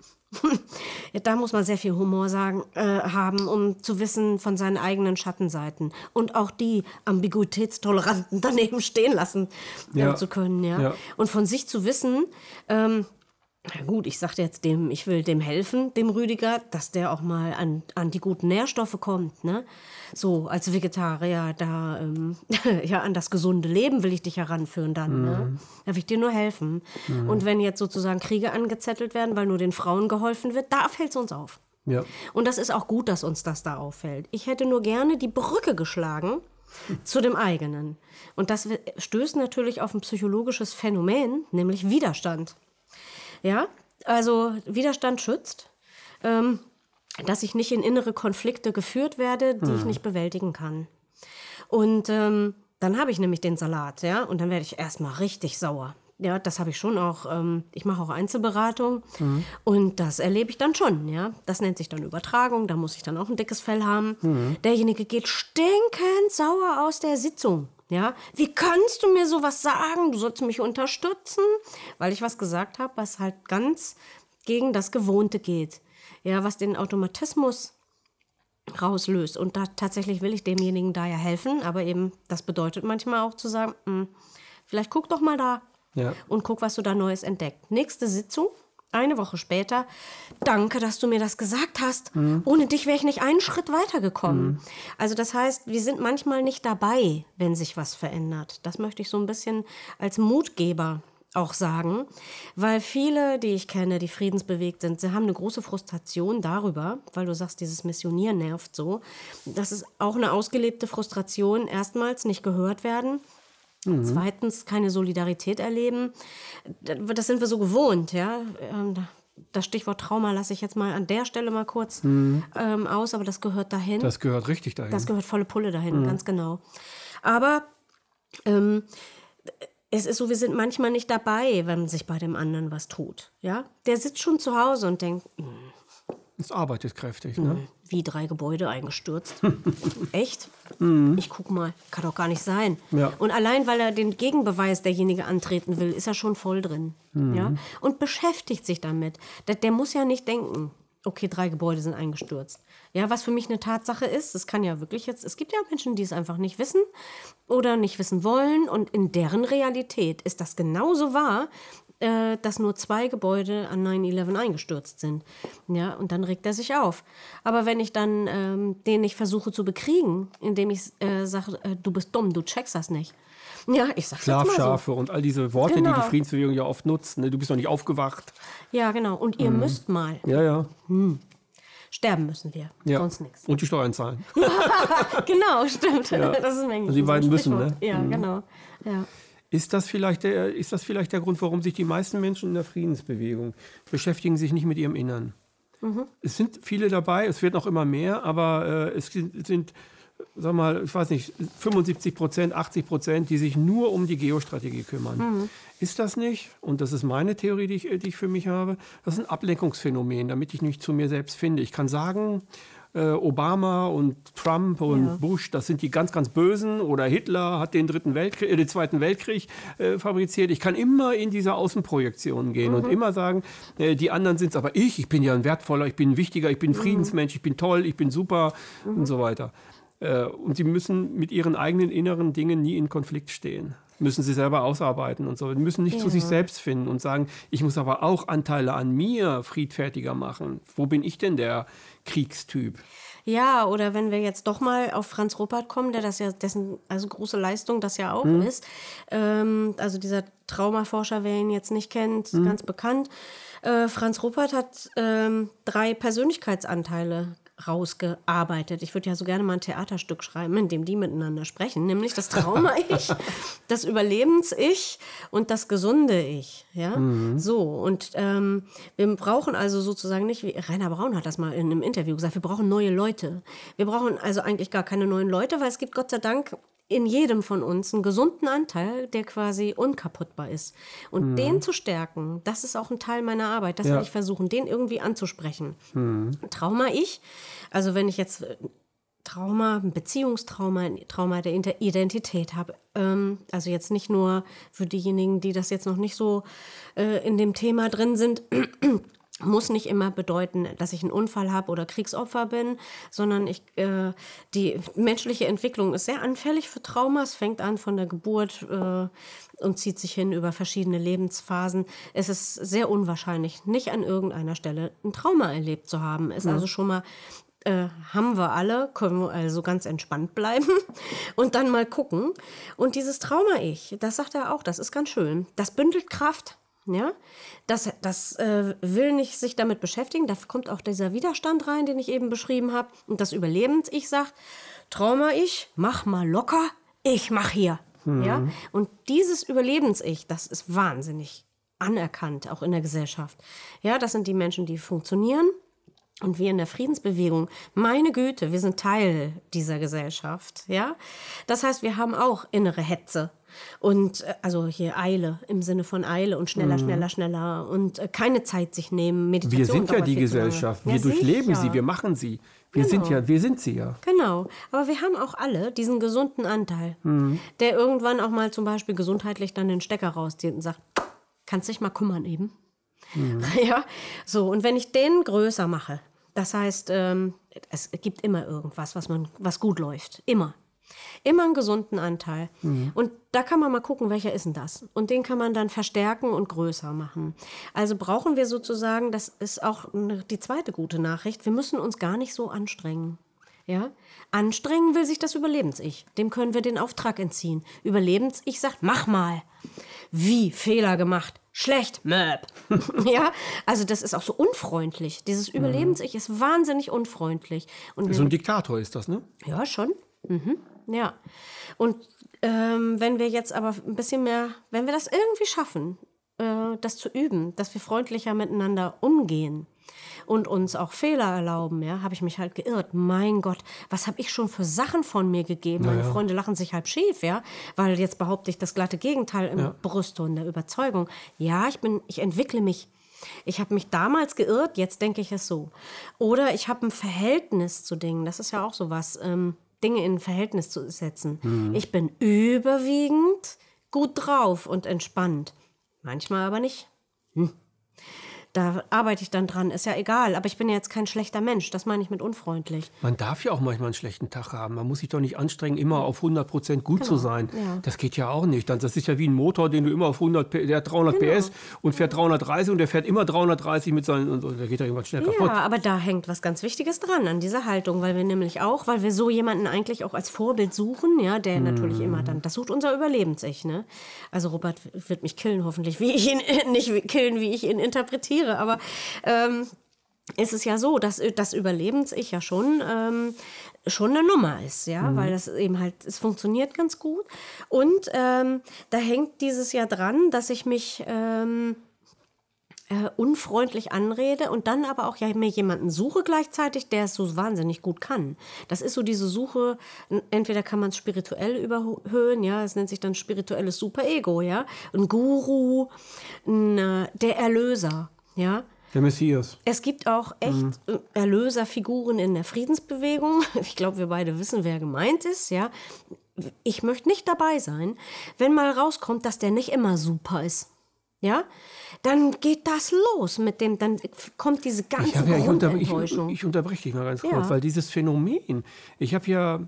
Da muss man sehr viel Humor sagen, äh, haben, um zu wissen von seinen eigenen Schattenseiten und auch die Ambiguitätstoleranten daneben stehen lassen ja. äh, zu können. Ja? Ja. Und von sich zu wissen, ähm, na gut, ich sagte jetzt dem, ich will dem helfen, dem Rüdiger, dass der auch mal an, an die guten Nährstoffe kommt, ne? So als Vegetarier da ähm, ja an das gesunde Leben will ich dich heranführen dann, mm. ne? Da will ich dir nur helfen. Mm. Und wenn jetzt sozusagen Kriege angezettelt werden, weil nur den Frauen geholfen wird, da fällt es uns auf. Ja. Und das ist auch gut, dass uns das da auffällt. Ich hätte nur gerne die Brücke geschlagen zu dem eigenen. Und das stößt natürlich auf ein psychologisches Phänomen, nämlich Widerstand. Ja, also Widerstand schützt, ähm, dass ich nicht in innere Konflikte geführt werde, die hm. ich nicht bewältigen kann. Und ähm, dann habe ich nämlich den Salat, ja, und dann werde ich erstmal richtig sauer. Ja, das habe ich schon auch, ähm, ich mache auch Einzelberatung mhm. und das erlebe ich dann schon, ja. Das nennt sich dann Übertragung, da muss ich dann auch ein dickes Fell haben. Mhm. Derjenige geht stinkend sauer aus der Sitzung. Ja, wie kannst du mir sowas sagen? Du sollst mich unterstützen, weil ich was gesagt habe, was halt ganz gegen das Gewohnte geht. Ja, was den Automatismus rauslöst. Und da tatsächlich will ich demjenigen da ja helfen, aber eben das bedeutet manchmal auch zu sagen, mh, vielleicht guck doch mal da ja. und guck, was du da Neues entdeckt. Nächste Sitzung. Eine Woche später, danke, dass du mir das gesagt hast. Mhm. Ohne dich wäre ich nicht einen Schritt weitergekommen. Mhm. Also das heißt, wir sind manchmal nicht dabei, wenn sich was verändert. Das möchte ich so ein bisschen als Mutgeber auch sagen, weil viele, die ich kenne, die friedensbewegt sind, sie haben eine große Frustration darüber, weil du sagst, dieses Missionieren nervt so. Das ist auch eine ausgelebte Frustration, erstmals nicht gehört werden. Mhm. Zweitens keine Solidarität erleben. Das sind wir so gewohnt, ja. Das Stichwort Trauma lasse ich jetzt mal an der Stelle mal kurz mhm. ähm, aus, aber das gehört dahin. Das gehört richtig dahin. Das gehört volle Pulle dahin, mhm. ganz genau. Aber ähm, es ist so, wir sind manchmal nicht dabei, wenn sich bei dem anderen was tut. Ja? Der sitzt schon zu Hause und denkt, mh, es arbeitet kräftig, ne? Wie drei Gebäude eingestürzt. Echt? Mhm. Ich guck mal, kann doch gar nicht sein. Ja. Und allein, weil er den Gegenbeweis derjenige antreten will, ist er schon voll drin. Mhm. Ja? Und beschäftigt sich damit. Der, der muss ja nicht denken, okay, drei Gebäude sind eingestürzt. Ja, was für mich eine Tatsache ist, es kann ja wirklich jetzt, es gibt ja Menschen, die es einfach nicht wissen oder nicht wissen wollen. Und in deren Realität ist das genauso wahr, äh, dass nur zwei Gebäude an neun elf eingestürzt sind. Ja, und dann regt er sich auf. Aber wenn ich dann ähm, den nicht versuche zu bekriegen, indem ich äh, sage, äh, du bist dumm, du checkst das nicht. Ja, ich sag's jetzt mal so. Schlafschafe und all diese Worte, Genau. die die Friedensbewegung ja oft nutzt. Ne? Du bist noch nicht aufgewacht. Ja, genau. Und ihr müsst mal. Ja, ja. Sterben müssen wir. ja. Sonst nichts. Und die Steuern zahlen. Genau, stimmt. Ja. Das ist ein Also die beiden müssen, ne? Ja, genau. Ja. Ist das, vielleicht der, ist das vielleicht der Grund, warum sich die meisten Menschen in der Friedensbewegung beschäftigen sich nicht mit ihrem Innern? Mhm. Es sind viele dabei, es wird noch immer mehr, aber äh, es sind, sind, sag mal, ich weiß nicht, fünfundsiebzig Prozent, achtzig Prozent, die sich nur um die Geostrategie kümmern. Mhm. Ist das nicht, und das ist meine Theorie, die ich, die ich für mich habe, das ist ein Ablenkungsphänomen, damit ich nicht zu mir selbst finde. Ich kann sagen, Äh, Obama und Trump und Ja. Bush, das sind die ganz, ganz Bösen. Oder Hitler hat den, dritten Weltkrieg, äh, den Zweiten Weltkrieg äh, fabriziert. Ich kann immer in diese Außenprojektion gehen Mhm. und immer sagen, äh, die anderen sind es, aber ich, ich bin ja ein wertvoller, ich bin ein wichtiger, ich bin ein Friedensmensch, ich bin toll, ich bin super Mhm. und so weiter. Äh, und sie müssen mit ihren eigenen inneren Dingen nie in Konflikt stehen. Müssen sie selber ausarbeiten und so. Die müssen nicht Ja. zu sich selbst finden und sagen, ich muss aber auch Anteile an mir friedfertiger machen. Wo bin ich denn der Kriegstyp? Ja, oder wenn wir jetzt doch mal auf Franz Ruppert kommen, der das ja, dessen also große Leistung das ja auch Mhm. ist. Ähm, also dieser Traumaforscher, wer ihn jetzt nicht kennt, Mhm. ganz bekannt. Äh, Franz Ruppert hat ähm, drei Persönlichkeitsanteile rausgearbeitet. Ich würde ja so gerne mal ein Theaterstück schreiben, in dem die miteinander sprechen, nämlich das Trauma-Ich, das Überlebens-Ich und das gesunde Ich. Ja? Mhm. So, und ähm, wir brauchen also sozusagen nicht, wie Rainer Braun hat das mal in einem Interview gesagt, wir brauchen neue Leute. Wir brauchen also eigentlich gar keine neuen Leute, weil es gibt Gott sei Dank in jedem von uns einen gesunden Anteil, der quasi unkaputtbar ist. Und den zu stärken, das ist auch ein Teil meiner Arbeit. Das Ja. will ich versuchen, den irgendwie anzusprechen. Trauma-Ich, also wenn ich jetzt äh, Trauma, ein Beziehungstrauma, ein Trauma der Inter- Identität habe, ähm, also jetzt nicht nur für diejenigen, die das jetzt noch nicht so äh, in dem Thema drin sind, muss nicht immer bedeuten, dass ich einen Unfall habe oder Kriegsopfer bin, sondern ich, äh, die menschliche Entwicklung ist sehr anfällig für Traumas, fängt an von der Geburt äh, und zieht sich hin über verschiedene Lebensphasen. Es ist sehr unwahrscheinlich, nicht an irgendeiner Stelle ein Trauma erlebt zu haben. Ist also schon mal Äh, haben wir alle, können wir also ganz entspannt bleiben und dann mal gucken. Und dieses Trauma-Ich, das sagt er auch, das ist ganz schön. Das bündelt Kraft. Ja, das, das äh, will nicht sich damit beschäftigen. Da kommt auch dieser Widerstand rein, den ich eben beschrieben habe. Und das Überlebens-Ich sagt, Trauma-Ich, mach mal locker, ich mach hier. Mhm. Ja? Und dieses Überlebens-Ich, das ist wahnsinnig anerkannt, auch in der Gesellschaft. Ja, das sind die Menschen, die funktionieren. Und wir in der Friedensbewegung, meine Güte, wir sind Teil dieser Gesellschaft, ja. Das heißt, wir haben auch innere Hetze und äh, also hier Eile im Sinne von Eile und schneller, mhm. schneller, schneller und äh, keine Zeit sich nehmen. Meditation wir sind ja dauert die viel zu lange. Gesellschaft, Ja, wir durchleben sicher. sie, wir machen sie. Wir Genau. sind ja, wir sind sie ja. Genau, aber wir haben auch alle diesen gesunden Anteil, Mhm. der irgendwann auch mal zum Beispiel gesundheitlich dann den Stecker rauszieht und sagt, kannst dich mal kümmern eben. Mhm. Ja, so, und wenn ich den größer mache, das heißt, ähm, es gibt immer irgendwas, was, man, was gut läuft. Immer. Immer einen gesunden Anteil. Mhm. Und da kann man mal gucken, welcher ist denn das? Und den kann man dann verstärken und größer machen. Also brauchen wir sozusagen, das ist auch eine, die zweite gute Nachricht, wir müssen uns gar nicht so anstrengen. Ja? Anstrengen will sich das Überlebens-Ich. Dem können wir den Auftrag entziehen. Überlebens-Ich sagt, mach mal. Wie? Fehler gemacht. Schlecht. Möp. Ja, also das ist auch so unfreundlich. Dieses Überlebens-Ich ist wahnsinnig unfreundlich. Und So ein Diktator ist das, ne? ja, schon. Mhm. Ja. Und ähm, wenn wir jetzt aber ein bisschen mehr, wenn wir das irgendwie schaffen, äh, das zu üben, dass wir freundlicher miteinander umgehen und uns auch Fehler erlauben, ja, habe ich mich halt geirrt. Mein Gott, was habe ich schon für Sachen von mir gegeben? Naja. Meine Freunde lachen sich halb schief, ja, weil jetzt behaupte ich das glatte Gegenteil im Ja. Brüste und der Überzeugung. Ja, ich bin, ich entwickle mich. Ich habe mich damals geirrt, jetzt denke ich es so. Oder ich habe ein Verhältnis zu Dingen. Das ist ja auch sowas, ähm, Dinge in ein Verhältnis zu setzen. Mhm. Ich bin überwiegend gut drauf und entspannt. Manchmal aber nicht. Hm. Da arbeite ich dann dran, ist ja egal. Aber ich bin ja jetzt kein schlechter Mensch, das meine ich mit unfreundlich. Man darf ja auch manchmal einen schlechten Tag haben. Man muss sich doch nicht anstrengen, immer auf hundert Prozent gut Genau, zu sein. ja. Das geht ja auch nicht. Das ist ja wie ein Motor, den du immer auf hundert, der hat dreihundert Genau. P S und fährt dreihundertdreißig und der fährt immer dreihundertdreißig mit seinen, und so, der geht ja irgendwann schnell kaputt. Ja, aber da hängt was ganz Wichtiges dran an dieser Haltung, weil wir nämlich auch, weil wir so jemanden eigentlich auch als Vorbild suchen, ja, der Mhm. natürlich immer dann, das sucht unser Überlebens-Ich, ne? Also Robert wird mich killen hoffentlich, wie ich ihn, nicht killen, wie ich ihn interpretiere, aber ähm, ist es ja so, dass das Überlebens-Ich ja schon, ähm, schon eine Nummer ist, ja, mhm. weil das eben halt, es funktioniert ganz gut und ähm, da hängt dieses Jahr dran, dass ich mich ähm, Äh, unfreundlich anrede und dann aber auch ja mir jemanden suche gleichzeitig, der es so wahnsinnig gut kann. Das ist so diese Suche, entweder kann man es spirituell überhöhen, ja, es nennt sich dann spirituelles Superego, ja, ein Guru, ein, äh, der Erlöser, ja. Der Messias. Es gibt auch echt mhm. Erlöserfiguren in der Friedensbewegung. Ich glaube, wir beide wissen, wer gemeint ist, ja. Ich möchte nicht dabei sein, wenn mal rauskommt, dass der nicht immer super ist. Ja, dann geht das los mit dem, dann kommt diese ganze ich ja, ich, unter, ich, Enttäuschung. ich unterbreche dich mal ganz kurz, Ja. weil dieses Phänomen, ich habe ja,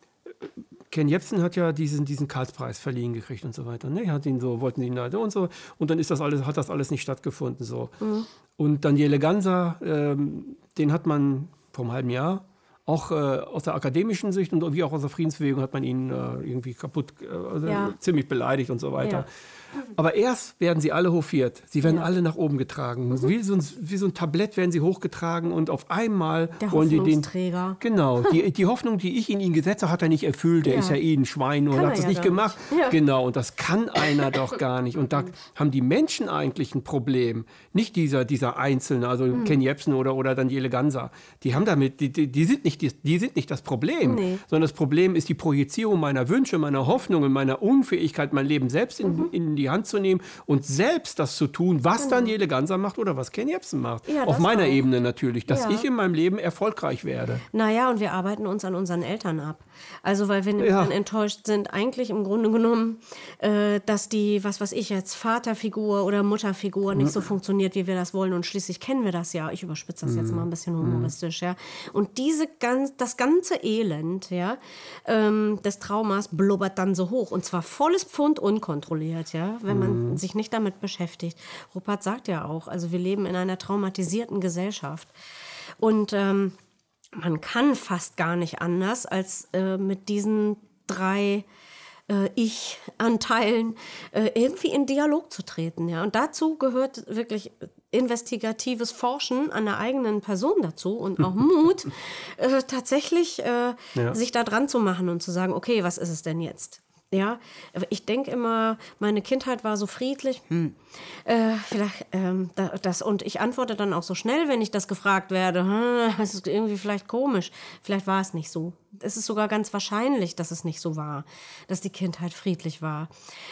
Ken Jebsen hat ja diesen, diesen Karlspreis verliehen gekriegt und so weiter. Ne? Hat ihn so, wollten ihn da und so und dann ist das alles, hat das alles nicht stattgefunden. So. Mhm. Und Daniele Ganser, ähm, den hat man vor einem halben Jahr auch äh, aus der akademischen Sicht und wie auch aus der Friedensbewegung hat man ihn äh, irgendwie kaputt, äh, also Ja. ziemlich beleidigt und so weiter. Ja. Aber erst werden sie alle hofiert. Sie werden Ja. alle nach oben getragen. Mhm. Wie, so ein, wie so ein Tablett werden sie hochgetragen und auf einmal Der wollen die den. Hoffnungsträger. Genau. Die, die Hoffnung, die ich in ihn gesetzt habe, hat er nicht erfüllt. Der Ja. ist ja eh ein Schwein und Kann hat er das ja nicht gar gemacht. nicht. Ja. Genau. Und das kann einer doch gar nicht. Und da haben die Menschen eigentlich ein Problem. Nicht dieser, dieser Einzelne, also mhm. Ken Jebsen oder, oder Daniele Ganser. Die haben damit, die, die, die, sind nicht, die, die sind nicht das Problem. Nee. Sondern das Problem ist die Projizierung meiner Wünsche, meiner Hoffnungen, meiner Unfähigkeit, mein Leben selbst in, mhm. in die Hand zu nehmen und selbst das zu tun, was genau. Daniele Ganser macht oder was Ken Jebsen macht. Ja, auf meiner auch. Ebene natürlich, dass Ja. ich in meinem Leben erfolgreich werde. Naja, und wir arbeiten uns an unseren Eltern ab. Also, weil wir Ja. dann enttäuscht sind, eigentlich im Grunde genommen, äh, dass die, was weiß ich jetzt, Vaterfigur oder Mutterfigur nicht so funktioniert, wie wir das wollen. Und schließlich kennen wir das ja. Ich überspitze das jetzt mal ein bisschen humoristisch, ja. Und diese ganz, das ganze Elend, ja, ähm, des Traumas blubbert dann so hoch. Und zwar volles Pfund unkontrolliert, ja, wenn man sich nicht damit beschäftigt. Rupert sagt ja auch, also wir leben in einer traumatisierten Gesellschaft. Und ähm, man kann fast gar nicht anders, als äh, mit diesen drei äh, Ich-Anteilen äh, irgendwie in Dialog zu treten. Ja? Und dazu gehört wirklich investigatives Forschen an der eigenen Person dazu und auch Mut, äh, tatsächlich äh, Ja. sich da dran zu machen und zu sagen, okay, was ist es denn jetzt? Ja, ich denke immer, meine Kindheit war so friedlich. Hm. Äh, vielleicht ähm, da, das und ich antworte dann auch so schnell, wenn ich das gefragt werde. Hm, das ist irgendwie vielleicht komisch. Vielleicht war es nicht so. Es ist sogar ganz wahrscheinlich, dass es nicht so war, dass die Kindheit friedlich war.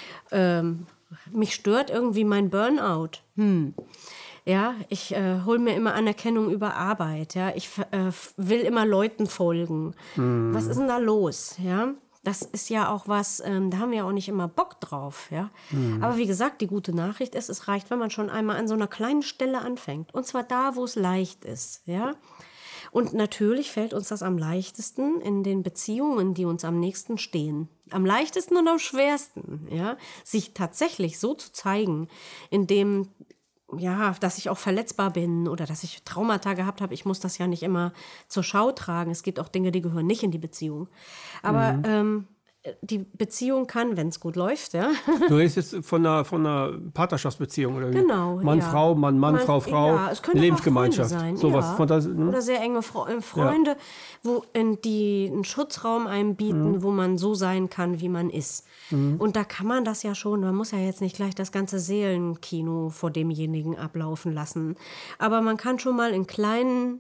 Ähm, mich stört irgendwie mein Burnout. Hm. Ja, ich äh, hole mir immer Anerkennung über Arbeit. Ja, ich äh, will immer Leuten folgen. Hm. Was ist denn da los? Ja. Das ist ja auch was, ähm, da haben wir ja auch nicht immer Bock drauf, ja. Mhm. Aber wie gesagt, die gute Nachricht ist, es reicht, wenn man schon einmal an so einer kleinen Stelle anfängt. Und zwar da, wo es leicht ist, ja. Und natürlich fällt uns das am leichtesten in den Beziehungen, die uns am nächsten stehen. Am leichtesten und am schwersten, ja. Sich tatsächlich so zu zeigen, indem ja, dass ich auch verletzbar bin oder dass ich Traumata gehabt habe. Ich muss das ja nicht immer zur Schau tragen. Es gibt auch Dinge, die gehören nicht in die Beziehung. Aber mhm. ähm, die Beziehung kann, wenn es gut läuft, ja. Du redest jetzt von einer, von einer Partnerschaftsbeziehung oder wie? Genau, Mann, ja. Frau, Mann, Mann, Man, Frau, Frau, ja, es können Lebensgemeinschaft. auch Freunde sein, Sowas. ja. Von das, ne? Oder sehr enge Fre- Freunde, ja. wo in die einen Schutzraum einem bieten, mhm. wo man so sein kann, wie man ist. Mhm. Und da kann man das ja schon, man muss ja jetzt nicht gleich das ganze Seelenkino vor demjenigen ablaufen lassen. Aber man kann schon mal in kleinen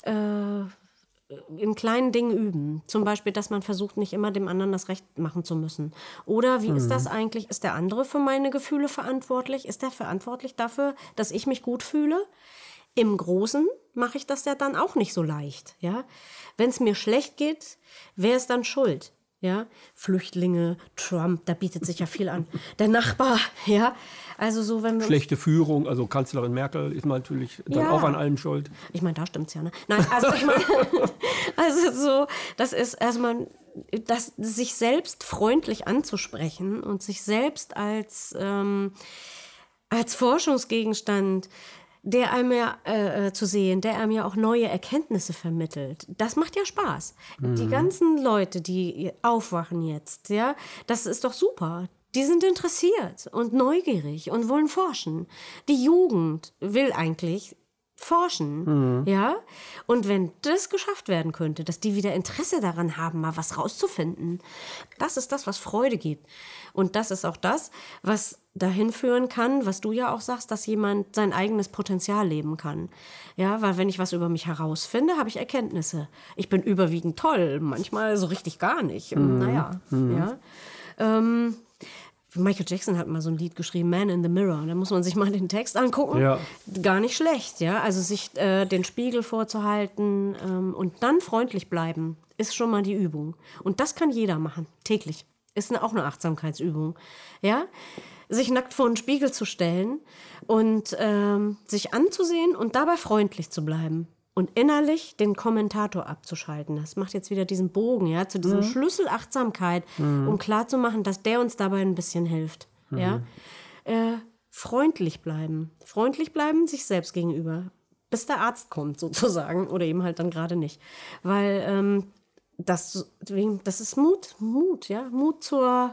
äh, in kleinen Dingen üben. Zum Beispiel, dass man versucht, nicht immer dem anderen das Recht machen zu müssen. Oder wie mhm. ist das eigentlich? Ist der andere für meine Gefühle verantwortlich? Ist der verantwortlich dafür, dass ich mich gut fühle? Im Großen mache ich das ja dann auch nicht so leicht. Ja? Wenn es mir schlecht geht, wer ist dann schuld? Ja, Flüchtlinge, Trump, da bietet sich ja viel an. Der Nachbar, ja, also so, wenn wir Schlechte Führung, also Kanzlerin Merkel ist natürlich dann Ja. auch an allem schuld. Ich meine, da stimmt's ja, ne? Nein, also ich meine, also so, das ist erstmal, das sich selbst freundlich anzusprechen und sich selbst als, ähm, als Forschungsgegenstand, der einem ja äh, zu sehen, der einem ja auch neue Erkenntnisse vermittelt. Das macht ja Spaß. Mhm. Die ganzen Leute, die aufwachen jetzt, ja, das ist doch super. Die sind interessiert und neugierig und wollen forschen. Die Jugend will eigentlich forschen, mhm. ja. Und wenn das geschafft werden könnte, dass die wieder Interesse daran haben, mal was rauszufinden, das ist das, was Freude gibt. Und das ist auch das, was dahin führen kann, was du ja auch sagst, dass jemand sein eigenes Potenzial leben kann. Ja, weil wenn ich was über mich herausfinde, habe ich Erkenntnisse. Ich bin überwiegend toll, manchmal so richtig gar nicht. Mhm. Naja, mhm. ja. Ähm, Michael Jackson hat mal so ein Lied geschrieben, Man in the Mirror. Da muss man sich mal den Text angucken. Ja. Gar nicht schlecht, ja. Also sich äh, den Spiegel vorzuhalten ähm, und dann freundlich bleiben, ist schon mal die Übung. Und das kann jeder machen, täglich. Ist eine, auch eine Achtsamkeitsübung, ja. Sich nackt vor einen Spiegel zu stellen und ähm, sich anzusehen und dabei freundlich zu bleiben. Und innerlich den Kommentator abzuschalten. Das macht jetzt wieder diesen Bogen, ja, zu diesem mhm. Schlüssel Achtsamkeit, mhm. um klarzumachen, dass der uns dabei ein bisschen hilft. Mhm. Ja? Äh, freundlich bleiben. Freundlich bleiben sich selbst gegenüber. Bis der Arzt kommt, sozusagen. Oder eben halt dann gerade nicht. Weil ähm, das, das ist Mut. Mut, ja. Mut zur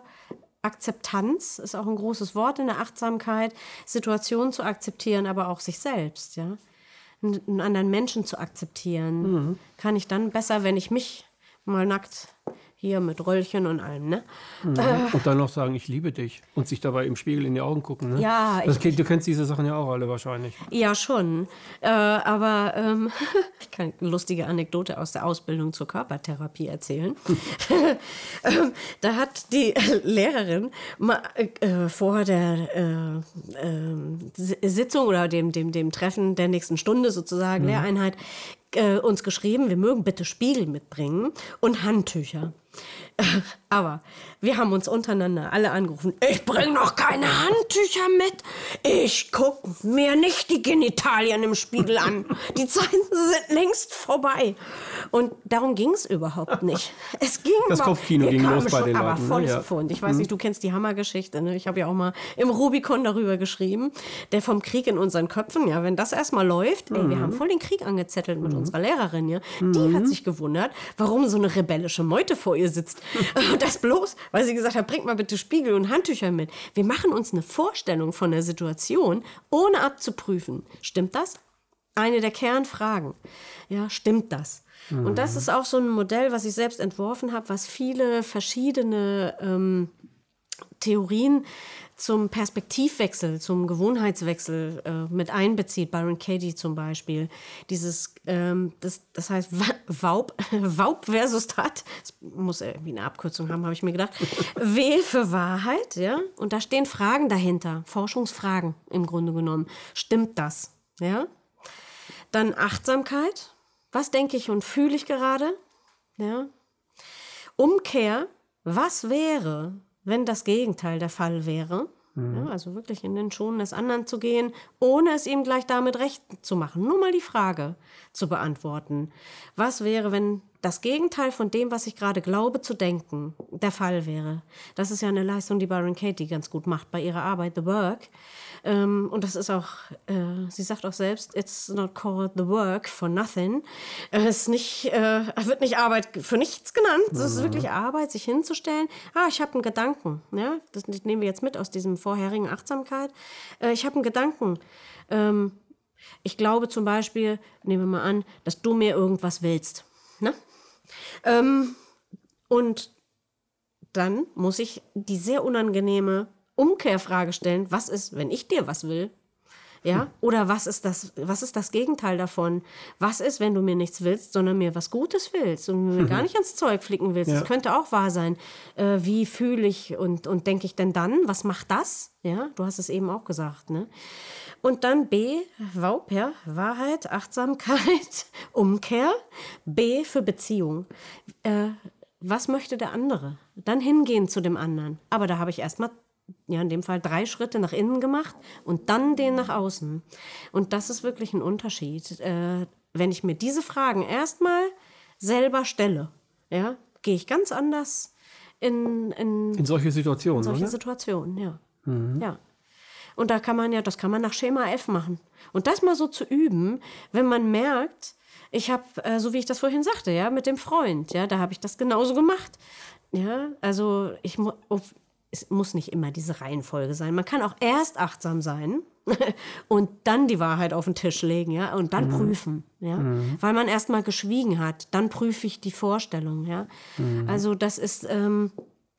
Akzeptanz ist auch ein großes Wort in der Achtsamkeit. Situationen zu akzeptieren, aber auch sich selbst, ja. Einen anderen Menschen zu akzeptieren, mhm. kann ich dann besser, wenn ich mich mal nackt hier mit Röllchen und allem, ne? Mhm. Äh, und dann noch sagen, ich liebe dich und sich dabei im Spiegel in die Augen gucken, ne? Ja. Das, ich, du kennst diese Sachen ja auch alle wahrscheinlich. Ja, schon. Äh, aber ähm, ich kann eine lustige Anekdote aus der Ausbildung zur Körpertherapie erzählen. ähm, da hat die Lehrerin mal, äh, vor der äh, äh, Sitzung oder dem, dem, dem Treffen der nächsten Stunde sozusagen, mhm. Lehreinheit, äh, uns geschrieben, wir mögen bitte Spiegel mitbringen und Handtücher. Aber wir haben uns untereinander alle angerufen, ich bringe noch keine Handtücher mit, ich gucke mir nicht die Genitalien im Spiegel an. Die Zeiten sind längst vorbei. Und darum ging es überhaupt nicht. Es ging das Kopfkino ging los bei den aber Leuten. Volles Ne? Ja. Pfund. Ich weiß mhm. nicht, du kennst die Hammergeschichte. Ne? Ich habe ja auch mal im Rubicon darüber geschrieben, der vom Krieg in unseren Köpfen, ja, wenn das erstmal läuft, mhm. ey, wir haben voll den Krieg angezettelt mit mhm. unserer Lehrerin. Ja? Die mhm. hat sich gewundert, warum so eine rebellische Meute vor ihr sitzt. Und das bloß, weil sie gesagt hat, bringt mal bitte Spiegel und Handtücher mit. Wir machen uns eine Vorstellung von der Situation, ohne abzuprüfen. Stimmt das? Eine der Kernfragen. Ja, stimmt das? Mhm. Und das ist auch so ein Modell, was ich selbst entworfen habe, was viele verschiedene ähm, Theorien zum Perspektivwechsel, zum Gewohnheitswechsel äh, mit einbezieht. Byron Katie zum Beispiel. Dieses, ähm, das, das heißt Vaub, Vaub versus Tat. Das muss irgendwie eine Abkürzung haben, habe ich mir gedacht. W für Wahrheit, ja. Und da stehen Fragen dahinter, Forschungsfragen im Grunde genommen. Stimmt das? Ja. Dann Achtsamkeit. Was denke ich und fühle ich gerade? Ja. Umkehr. Was wäre, wenn das Gegenteil der Fall wäre? Mhm. Ja, also wirklich in den Schuhen des anderen zu gehen, ohne es ihm gleich damit recht zu machen. Nur mal die Frage zu beantworten. Was wäre, wenn das Gegenteil von dem, was ich gerade glaube zu denken, der Fall wäre? Das ist ja eine Leistung, die Byron Katie ganz gut macht bei ihrer Arbeit, The Work. Ähm, und das ist auch, äh, sie sagt auch selbst, it's not called the work for nothing. Es ist nicht, äh, wird nicht Arbeit für nichts genannt. Es ist wirklich Arbeit, sich hinzustellen. Ah, ich habe einen Gedanken. Ja? Das nehmen wir jetzt mit aus diesem vorherigen Achtsamkeit. Äh, ich habe einen Gedanken. Ähm, ich glaube zum Beispiel, nehmen wir mal an, dass du mir irgendwas willst. Ne? Ähm, und dann muss ich die sehr unangenehme Umkehrfrage stellen, was ist, wenn ich dir was will? Ja? Oder was ist das, was ist das Gegenteil davon? Was ist, wenn du mir nichts willst, sondern mir was Gutes willst und mir gar nicht ans Zeug flicken willst? Ja. Das könnte auch wahr sein. Äh, wie fühle ich und, und denke ich denn dann? Was macht das? Ja? Du hast es eben auch gesagt, ne? Und dann B, Vaub, ja, Wahrheit, Achtsamkeit, Umkehr. B für Beziehung. Äh, was möchte der andere? Dann hingehen zu dem anderen. Aber da habe ich erstmal, ja, in dem Fall drei Schritte nach innen gemacht und dann den nach außen. Und das ist wirklich ein Unterschied. Äh, wenn ich mir diese Fragen erstmal selber stelle, ja, gehe ich ganz anders in, in, in solche Situationen. In solche oder? Situationen, ja. Mhm. Ja. Und da kann man ja, das kann man nach Schema F machen. Und das mal so zu üben, wenn man merkt, ich habe, äh, so wie ich das vorhin sagte, ja, mit dem Freund, ja, da habe ich das genauso gemacht. Ja, also ich mu- auf, es muss nicht immer diese Reihenfolge sein. Man kann auch erst achtsam sein und dann die Wahrheit auf den Tisch legen, ja, und dann mhm. prüfen, ja, mhm. weil man erst mal geschwiegen hat. Dann prüfe ich die Vorstellung, ja. Mhm. Also das ist, ähm,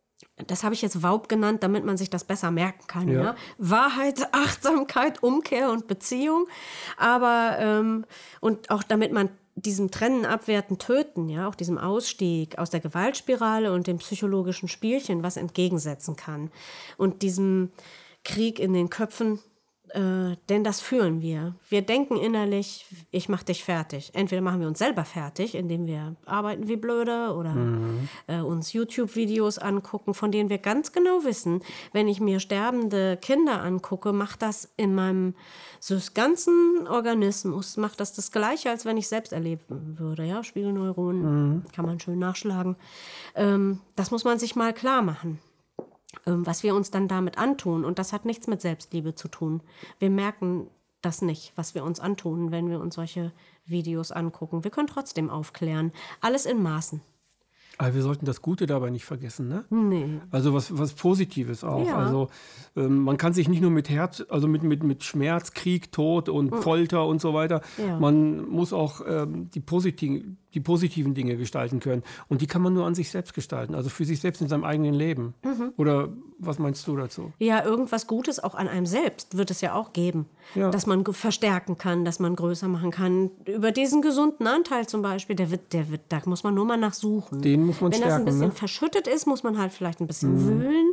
das habe ich jetzt W A U P genannt, damit man sich das besser merken kann, ja. ja? Wahrheit, Achtsamkeit, Umkehr und Beziehung, aber ähm, und auch damit man diesem Trennen, Abwerten, Töten, ja, auch diesem Ausstieg aus der Gewaltspirale und dem psychologischen Spielchen was entgegensetzen kann. Und diesem Krieg in den Köpfen, äh, denn das führen wir. Wir denken innerlich, ich mach dich fertig. Entweder machen wir uns selber fertig, indem wir arbeiten wie Blöde oder mhm. äh, uns YouTube-Videos angucken, von denen wir ganz genau wissen, wenn ich mir sterbende Kinder angucke, macht das in meinem so ganzen Organismus, macht das das Gleiche, als wenn ich selbst erleben würde. Ja? Spiegelneuronen, mhm. kann man schön nachschlagen. Ähm, das muss man sich mal klar machen, ähm, was wir uns dann damit antun. Und das hat nichts mit Selbstliebe zu tun. Wir merken das nicht, was wir uns antun, wenn wir uns solche Videos angucken. Wir können trotzdem aufklären. Alles in Maßen. Aber wir sollten das Gute dabei nicht vergessen, ne? Nee. Also was, was Positives auch. Ja. Also ähm, man kann sich nicht nur mit Herz, also mit, mit, mit Schmerz, Krieg, Tod und mhm. Folter und so weiter. Ja. Man muss auch ähm, die, positiven, die positiven Dinge gestalten können. Und die kann man nur an sich selbst gestalten, also für sich selbst in seinem eigenen Leben. Mhm. Oder was meinst du dazu? Ja, irgendwas Gutes auch an einem selbst wird es ja auch geben. Ja. Dass man verstärken kann, dass man größer machen kann. Über diesen gesunden Anteil zum Beispiel, der wird, der wird, da muss man nur mal nachsuchen. Den muss man Wenn stärken, das ein bisschen ne? verschüttet ist, muss man halt vielleicht ein bisschen Mhm. wühlen.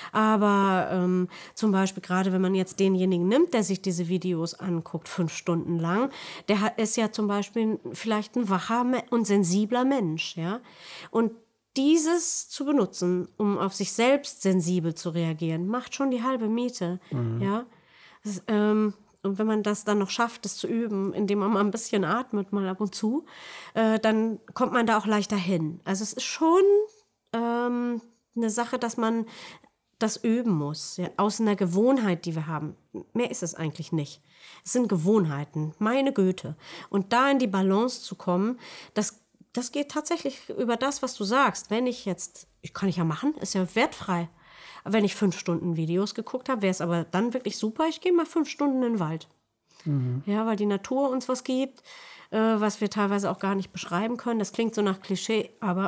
Aber ähm, zum Beispiel gerade, wenn man jetzt denjenigen nimmt, der sich diese Videos anguckt, fünf Stunden lang, der hat, ist ja zum Beispiel vielleicht ein wacher und sensibler Mensch. Ja? Und dieses zu benutzen, um auf sich selbst sensibel zu reagieren, macht schon die halbe Miete. Mhm. Ja? Das, ähm, und wenn man das dann noch schafft, das zu üben, indem man mal ein bisschen atmet, mal ab und zu, äh, dann kommt man da auch leichter hin. Also es ist schon ähm, eine Sache, dass man das üben muss, ja, aus einer Gewohnheit, die wir haben. Mehr ist es eigentlich nicht. Es sind Gewohnheiten, meine Güte. Und da in die Balance zu kommen, das, das geht tatsächlich über das, was du sagst. Wenn ich jetzt, kann ich ja machen, ist ja wertfrei. Wenn ich fünf Stunden Videos geguckt habe, wäre es aber dann wirklich super, ich gehe mal fünf Stunden in den Wald. Mhm. Ja, weil die Natur uns was gibt, äh, was wir teilweise auch gar nicht beschreiben können. Das klingt so nach Klischee, aber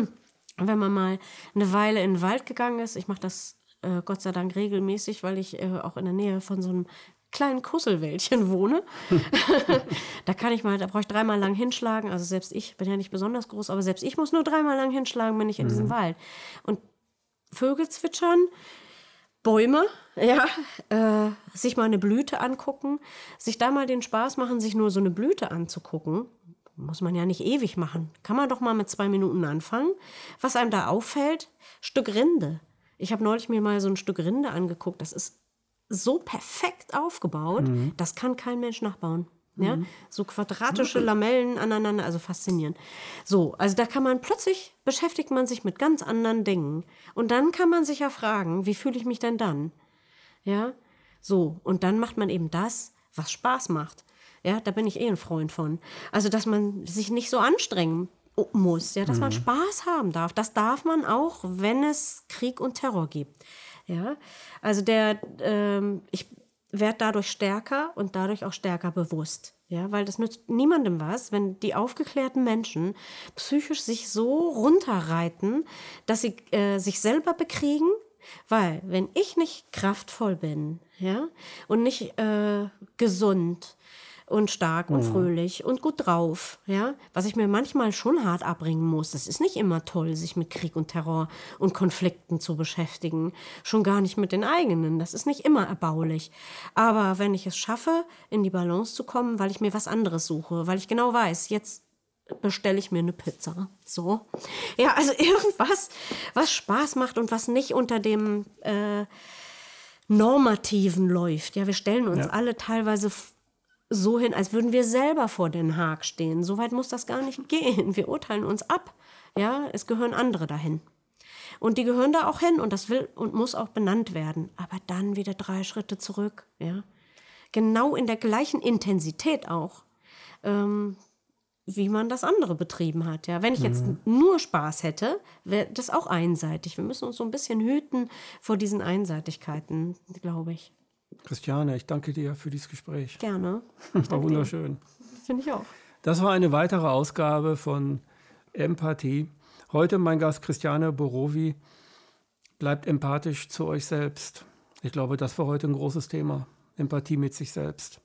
wenn man mal eine Weile in den Wald gegangen ist, ich mache das äh, Gott sei Dank regelmäßig, weil ich äh, auch in der Nähe von so einem kleinen Kusselwäldchen wohne. Da kann ich mal, da brauche ich dreimal lang hinschlagen. Also selbst ich bin ja nicht besonders groß, aber selbst ich muss nur dreimal lang hinschlagen, bin ich in mhm. diesem Wald. Und Vögel zwitschern, Bäume, ja, äh, sich mal eine Blüte angucken, sich da mal den Spaß machen, sich nur so eine Blüte anzugucken, muss man ja nicht ewig machen. Kann man doch mal mit zwei Minuten anfangen. Was einem da auffällt, Stück Rinde. Ich habe neulich mir mal so ein Stück Rinde angeguckt, das ist so perfekt aufgebaut, mhm. das kann kein Mensch nachbauen. Ja? Mhm. So quadratische Lamellen aneinander, also faszinierend. So, also da kann man plötzlich, beschäftigt man sich mit ganz anderen Dingen. Und dann kann man sich ja fragen, wie fühle ich mich denn dann? Ja, so, und dann macht man eben das, was Spaß macht. Ja, da bin ich eh ein Freund von. Also, dass man sich nicht so anstrengen muss, ja, dass mhm. man Spaß haben darf. Das darf man auch, wenn es Krieg und Terror gibt. Ja, also der, ähm, ich werde dadurch stärker und dadurch auch stärker bewusst. Ja, weil das nützt niemandem was, wenn die aufgeklärten Menschen psychisch sich so runterreiten, dass sie äh, sich selber bekriegen. Weil, wenn ich nicht kraftvoll bin, ja, und nicht äh, gesund und stark und fröhlich und gut drauf, ja, was ich mir manchmal schon hart abbringen muss. Das ist nicht immer toll, sich mit Krieg und Terror und Konflikten zu beschäftigen. Schon gar nicht mit den eigenen. Das ist nicht immer erbaulich. Aber wenn ich es schaffe, in die Balance zu kommen, weil ich mir was anderes suche, weil ich genau weiß, jetzt bestelle ich mir eine Pizza. So. Ja, also irgendwas, was Spaß macht und was nicht unter dem äh, Normativen läuft. Ja, wir stellen uns ja. alle teilweise f- so hin, als würden wir selber vor Den Haag stehen. So weit muss das gar nicht gehen. Wir urteilen uns ab. Ja, es gehören andere dahin. Und die gehören da auch hin und das will und muss auch benannt werden. Aber dann wieder drei Schritte zurück. Ja, genau in der gleichen Intensität auch. Ähm, wie man das andere betrieben hat. Ja, wenn ich jetzt mhm. nur Spaß hätte, wäre das auch einseitig. Wir müssen uns so ein bisschen hüten vor diesen Einseitigkeiten, glaube ich. Christiane, ich danke dir für dieses Gespräch. Gerne. War wunderschön. Finde ich auch. Das war eine weitere Ausgabe von Empathie. Heute mein Gast Christiane Borowy. Bleibt empathisch zu euch selbst. Ich glaube, das war heute ein großes Thema. Empathie mit sich selbst.